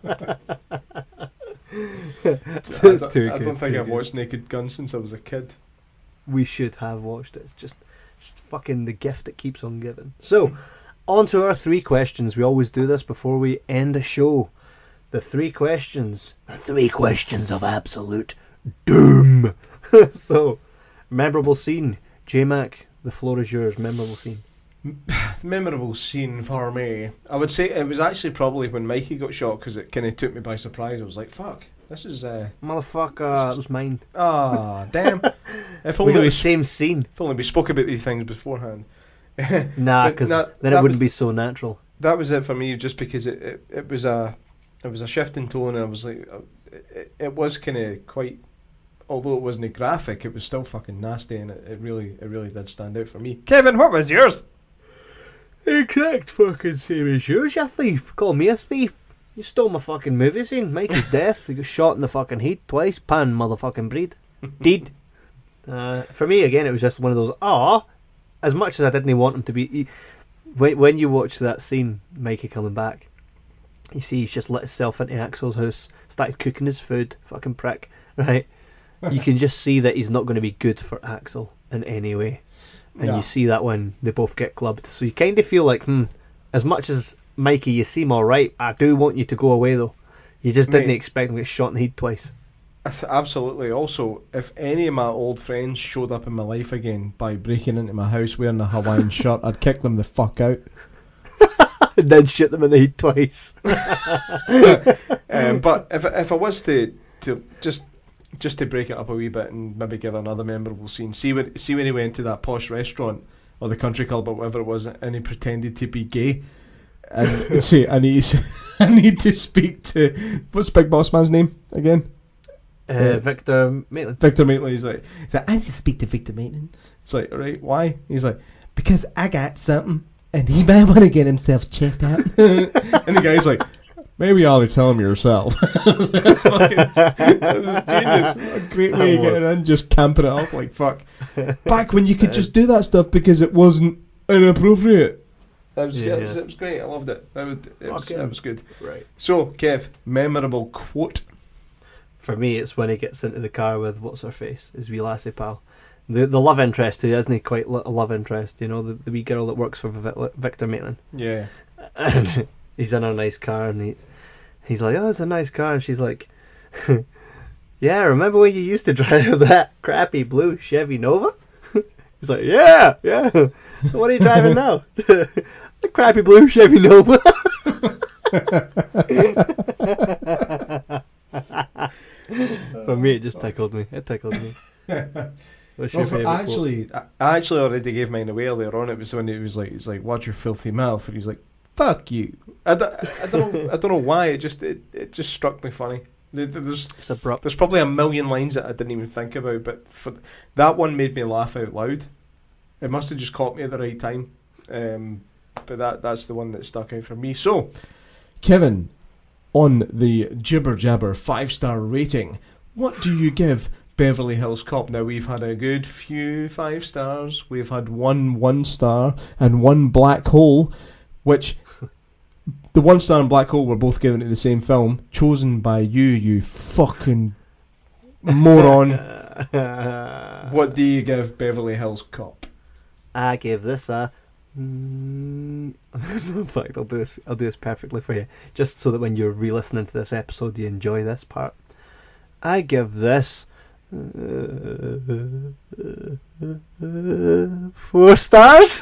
don't, Too I good, don't think too I've good. watched Naked Gun since I was a kid. We should have watched it. It's just, just fucking the gift that keeps on giving. So, on to our three questions. We always do this before we end a show. The three questions. The three questions of absolute doom. So, memorable scene. J-Mac, the floor is yours. Memorable scene. Memorable scene for me. I would say it was actually probably when Mikey got shot, because it kind of took me by surprise. I was like, fuck, this is... Uh, Motherfucker, that was mine. Ah, damn. If We only got we, the same scene. if only we spoke about these things beforehand. Nah, But because no, then that it wouldn't was- be so natural. That was it for me, just because it, it, it was a it was a shift in tone, and I was like, uh, it, it was kind of quite, although it wasn't graphic, it was still fucking nasty, and it, it really it really did stand out for me. Kevin, what was yours? Exact fucking same as yours, you thief. Call me a thief. You stole my fucking movie scene. Mikey's death. He got shot in the fucking heat twice. Pan motherfucking breed. Deed. Uh, for me, again, it was just one of those, ah, as much as I didn't want him to be... He, when, when you watch that scene, Mikey coming back, you see he's just let himself into Axel's house, started cooking his food, fucking prick, right? You can just see that he's not going to be good for Axel in any way. And No. you see that when they both get clubbed. So you kind of feel like, hmm, as much as Mikey, you seem alright, I do want you to go away though. You just didn't Mate. expect him to get shot in the head twice. I th- Absolutely. Also, if any of my old friends showed up in my life again by breaking into my house wearing a Hawaiian shirt, I'd kick them the fuck out. And then shoot them in the head twice. Um, but if if I was to to just just to break it up a wee bit and maybe give another memorable scene, see when see when he went to that posh restaurant or the country club or whatever it was, and he pretended to be gay, and say, I need I need to speak to, what's Big Boss Man's name again? Uh, Yeah. Victor Maitland. Victor Maitland. He's like, he's like, I need to speak to Victor Maitland. It's like, all right, why? He's like, because I got something, and he might want to get himself checked out. And the guy's like, maybe you ought to tell him yourself. That's fucking, that was genius. What a great way of That getting in, just camping it up like fuck. Back when you could just do that stuff because it wasn't inappropriate. That was, yeah, Yeah. it, was, it was great. I loved it. That was, it was, Fucking- that was good. Right. So, Kev, memorable quote. For me, it's when he gets into the car with what's her face, his wee lassie pal, the the love interest who isn't he quite li- a love interest, you know, the, the wee girl that works for Vic- Victor Maitland, Yeah. and he's in a nice car, and he he's like, oh, it's a nice car, and she's like, yeah, remember when you used to drive that crappy blue Chevy Nova? He's like, yeah, yeah. So what are you driving now? The crappy blue Chevy Nova. For me, it just tickled me. It tickled me. What's your Well, for, favourite I actually, I I actually already gave mine away earlier on. It was when it was like, it's like, watch your filthy mouth, and he's like, fuck you. I don't, I don't know, I don't know why. It just, it, it just struck me funny. There- There's, quote? It's abrupt. there's probably a million lines that I didn't even think about, but for that one made me laugh out loud. It must have just caught me at the right time. Um, but that, that's the one that stuck out for me. So, Kevin, on the Jibber Jabber five star rating, what do you give Beverly Hills Cop? Now, we've had a good few five stars. We've had one one star and one black hole, which the one star and black hole were both given to the same film, chosen by you, you fucking moron. What do you give Beverly Hills Cop? I give this a. Mm, in fact, I'll do this. I'll do this perfectly for you, just so that when you're re-listening to this episode, you enjoy this part. I give this uh, four stars.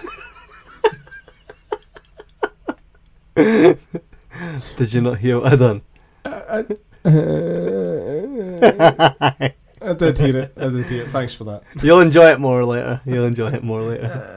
Did you not hear what I done? I, I did hear it. I did hear it. Thanks for that. You'll enjoy it more later. You'll enjoy it more later.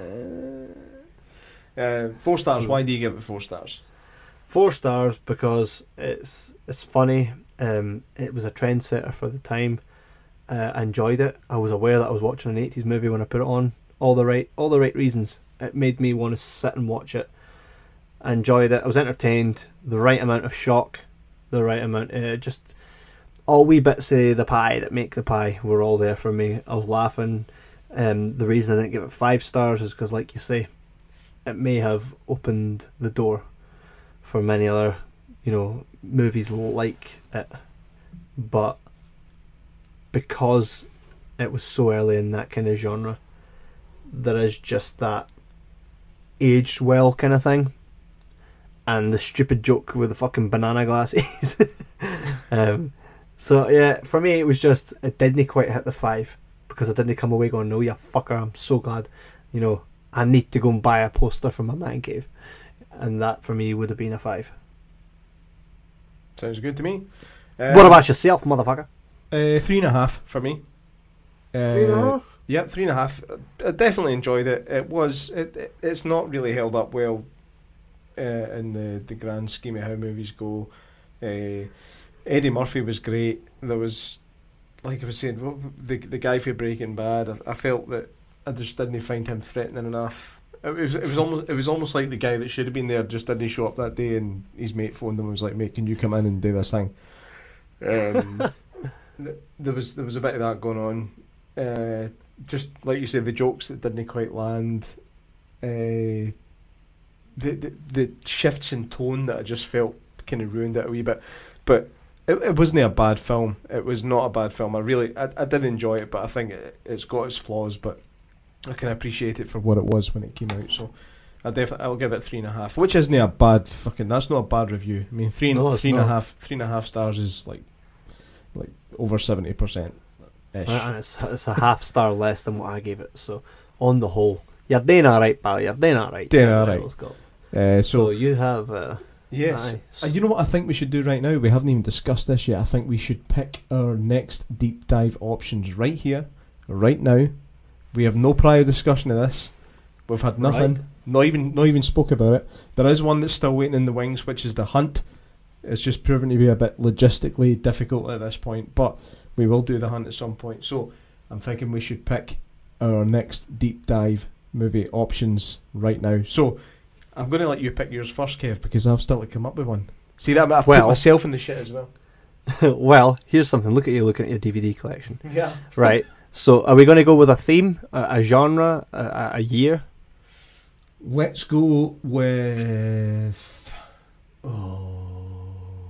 Uh, four stars. So- Why do you give it four stars? Four stars because it's it's funny. Um, it was a trendsetter for the time. Uh, I enjoyed it. I was aware that I was watching an eighties movie when I put it on. All the right, all the right reasons. It made me want to sit and watch it. I enjoyed it. I was entertained. The right amount of shock, the right amount. Uh, just all wee bits of the pie that make the pie were all there for me. I was laughing. Um, the reason I didn't give it five stars is because, like you say, it may have opened the door for many other, you know, movies like it, but because it was so early in that kind of genre, there is just that aged well kind of thing. And the stupid joke with the fucking banana glasses. um, so yeah, for me it was just, it didn't quite hit the five because I didn't come away going, no, you fucker, I'm so glad, you know, I need to go and buy a poster for my man cave, and that for me would have been a five. Sounds good to me. Um, What about yourself, motherfucker? Uh, three and a half for me. Uh, Three and a half? Yep, three and a half. I definitely enjoyed it. It was. It, it it's not really held up well uh, in the the grand scheme of how movies go. Uh, Eddie Murphy was great. There was, like I was saying, the the guy for Breaking Bad. I, I felt that I just didn't find him threatening enough. It was it was almost it was almost like the guy that should have been there just didn't show up that day, and his mate phoned him and was like, "Mate, can you come in and do this thing?" Um, th- there was there was a bit of that going on. Uh, just like you said, the jokes that didn't quite land. Uh, the, the the shifts in tone that I just felt kind of ruined it a wee bit, but it, it wasn't a bad film. It was not a bad film. I really I, I did enjoy it, but I think it, it's got its flaws. But I can appreciate it for what it was when it came out. So I definitely I'll give it three and a half, which isn't a bad fucking. That's not a bad review. I mean, three and No, it's three and a not. half three and a half stars is like like over seventy percent ish. And it's, it's a half star less than what I gave it. So on the whole, you're doing alright, pal. You're doing alright. Doing alright. Let's go. Uh, So so you have uh, yes. aye. Uh, you know what I think we should do right now? We haven't even discussed this yet. I think we should pick our next deep dive options right here, right now. We have no prior discussion of this. We've had nothing. Right. Not even not even spoke about it. There is one that's still waiting in the wings, which is The Hunt. It's just proven to be a bit logistically difficult at this point, but we will do The Hunt at some point. So I'm thinking we should pick our next deep dive movie options right now. So I'm going to let you pick yours first, Kev, because I've still to come up with one. See that? I've Well- put myself in the shit as well. Well, here's something. Look at you looking at your D V D collection. Yeah. Right. So are we going to go with a theme, a, a genre, a, a- a year? Let's go with. Oh.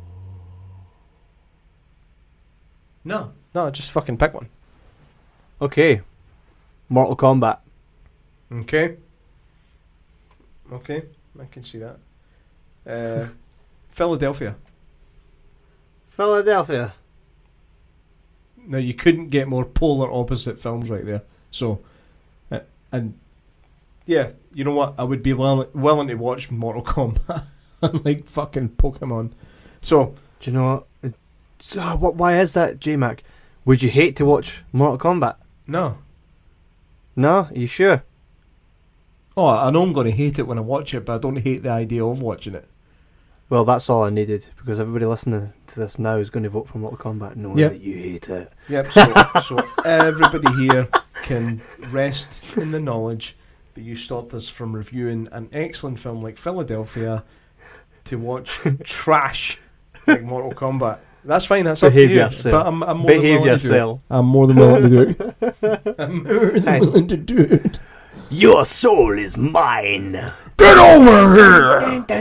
No. No, just fucking pick one. Okay. Mortal Kombat. Okay. Okay, I can see that. Uh, Philadelphia. Philadelphia. Now, you couldn't get more polar opposite films right there. So, uh, and yeah, you know what? I would be willing, willing to watch Mortal Kombat like fucking Pokemon. So, Do you know what? It's- ah, what? Why is that, J-Mac? Would you hate to watch Mortal Kombat? no. No? Are you sure? Oh, I know I'm going to hate it when I watch it, but I don't hate the idea of watching it. Well, that's all I needed, because everybody listening to this now is going to vote for Mortal Kombat knowing Yep. that you hate it. Yep, so, so everybody here can rest in the knowledge that you stopped us from reviewing an excellent film like Philadelphia to watch trash like Mortal Kombat. That's fine, that's Behave up to you. yourself. But I'm, I'm more Behave than willing to do it. yourself. I'm more than willing to do it. I'm more than Hey. willing to do it. Your soul is mine. Get over here!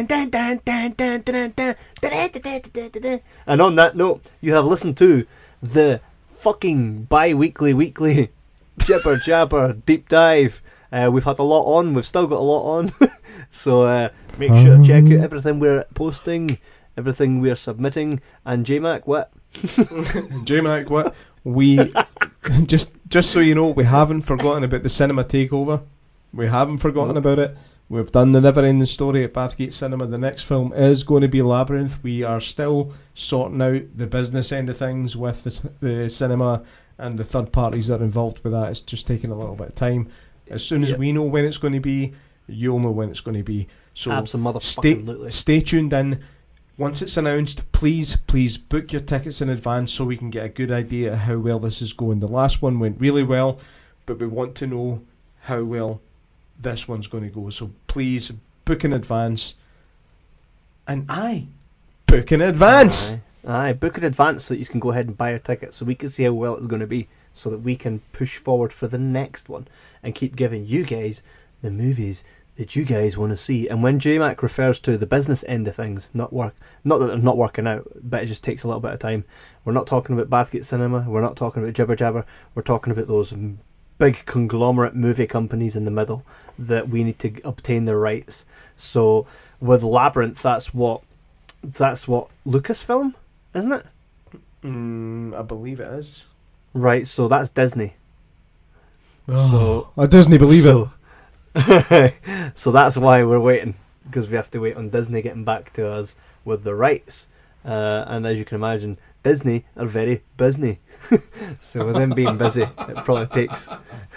And on that note, you have listened to the fucking bi-weekly, weekly jibber jabber deep dive. Uh, we've had a lot on. We've still got a lot on. So uh, make sure to check out everything we're posting, everything we're submitting. And J-Mac, what? J-Mac, what? We, just just so you know, we haven't forgotten about the cinema takeover. We haven't forgotten about it. We've done the never-ending story at Bathgate Cinema. The next film is going to be Labyrinth. We are still sorting out the business end of things with the, the cinema and the third parties that are involved with that. It's just taking a little bit of time. As soon as Yep. we know when it's going to be, you'll know when it's going to be. So stay, Absolutely. stay tuned in. Once it's announced, please, please book your tickets in advance so we can get a good idea of how well this is going. The last one went really well, but we want to know how well this one's going to go. So please book in advance. And aye, book in advance. Aye. Aye, book in advance so that you can go ahead and buy your ticket so we can see how well it's going to be, so that we can push forward for the next one and keep giving you guys the movies that you guys want to see. And when J-Mac refers to the business end of things, not work, not that they're not working out, but it just takes a little bit of time. We're not talking about Bathgate Cinema. We're not talking about Jibber Jabber. We're talking about those m- big conglomerate movie companies in the middle that we need to obtain the rights. So with Labyrinth, that's what that's what Lucasfilm, isn't it? Mm, I believe it is. Right, so that's Disney. Oh, I Disney believe so, it. So that's why we're waiting, because we have to wait on Disney getting back to us with the rights. Uh, and as you can imagine, Disney are very busy. So with them being busy, it probably takes.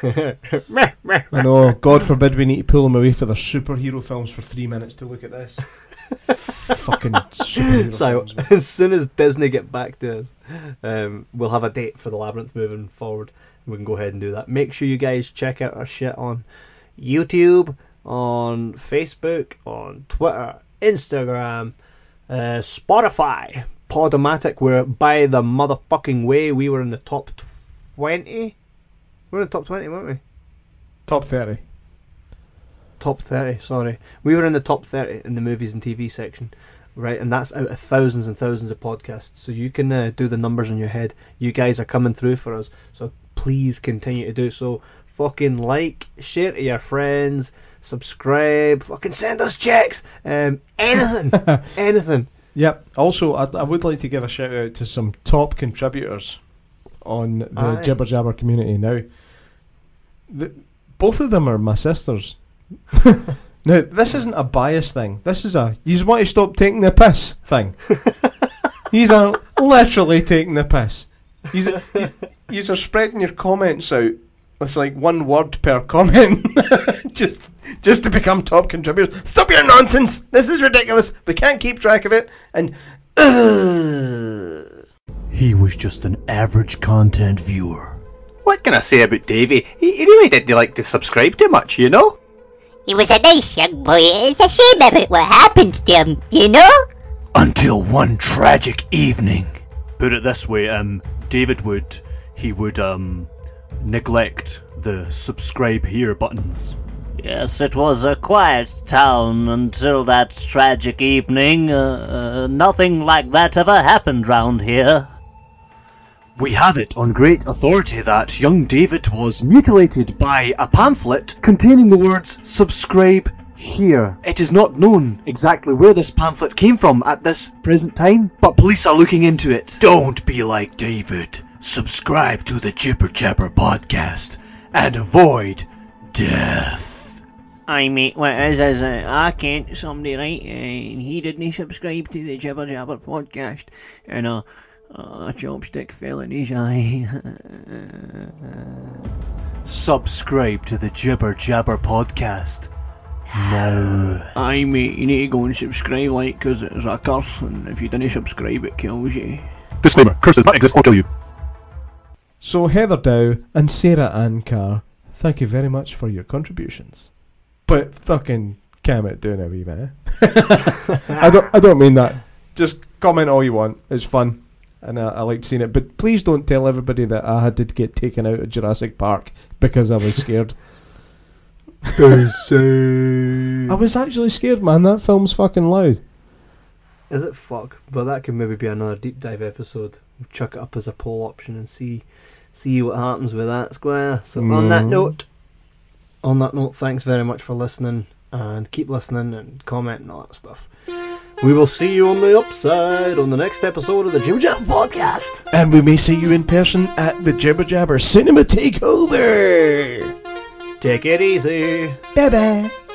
I know. God forbid we need to pull them away for their superhero films for three minutes to look at this. Fucking superhero So films. as soon as Disney get back to us, um, we'll have a date for the Labyrinth moving forward. We can go ahead and do that. Make sure you guys check out our shit on YouTube, on Facebook, on Twitter, Instagram, uh, Spotify, Podomatic. We're by the motherfucking way. We were in the top twenty. We were in the top twenty, weren't we? Top thirty. Top thirty, sorry. We were in the top thirty in the movies and T V section, right? And that's out of thousands and thousands of podcasts. So you can uh, do the numbers in your head. You guys are coming through for us. So please continue to do so. Fucking like, share to your friends, subscribe, fucking send us checks. Um, anything. anything. Yep. Also, I, I would like to give a shout out to some top contributors on the Aye. Jibber Jabber community. Now, the, both of them are my sisters. Now, this isn't a bias thing. This is a you want to stop taking the piss thing. He's are literally taking the piss. He's are spreading your comments out. It's like one word per comment, just just to become top contributors. Stop your nonsense! This is ridiculous. We can't keep track of it. And uh, he was just an average content viewer. What can I say about Davey? He, he really didn't like to subscribe too much, you know? He was a nice young boy. It's a shame about what happened to him, you know? Until one tragic evening. Put it this way, um, David would, he would, um, neglect the subscribe here buttons. Yes, it was a quiet town until that tragic evening. Uh, uh, nothing like that ever happened round here. We have it on great authority that young David was mutilated by a pamphlet containing the words subscribe here. It is not known exactly where this pamphlet came from at this present time, but police are looking into it. Don't be like David. Subscribe to the Jibber Jabber podcast and avoid death. Aye, mate, what it is is uh, I can't somebody right, uh, and he didn't subscribe to the Jibber Jabber podcast, and uh, uh, a chopstick fell in his eye. Subscribe to the Jibber Jabber podcast now. Aye, mate, you need to go and subscribe, like, because it's a curse, and if you didn't subscribe, it kills you. Disclaimer, curse does not exist or kill you. so Heather Dow and Sarah Ann Carr, thank you very much for your contributions. But fucking calm it down a wee bit. Eh? I don't. I don't mean that. Just comment all you want. It's fun, and I, I like seeing it. But please don't tell everybody that I had to get taken out of Jurassic Park because I was scared. I was actually scared, man. That film's fucking loud. Is it fuck? But that could maybe be another deep dive episode. Chuck it up as a poll option and see see what happens with that, Square. So on that Mm. note, on that note, thanks very much for listening, and keep listening and comment and all that stuff. We will see you on the upside on the next episode of the Jibber Jabber podcast. And we may see you in person at the Jibber Jabber Cinema Takeover. Take it easy. Bye bye.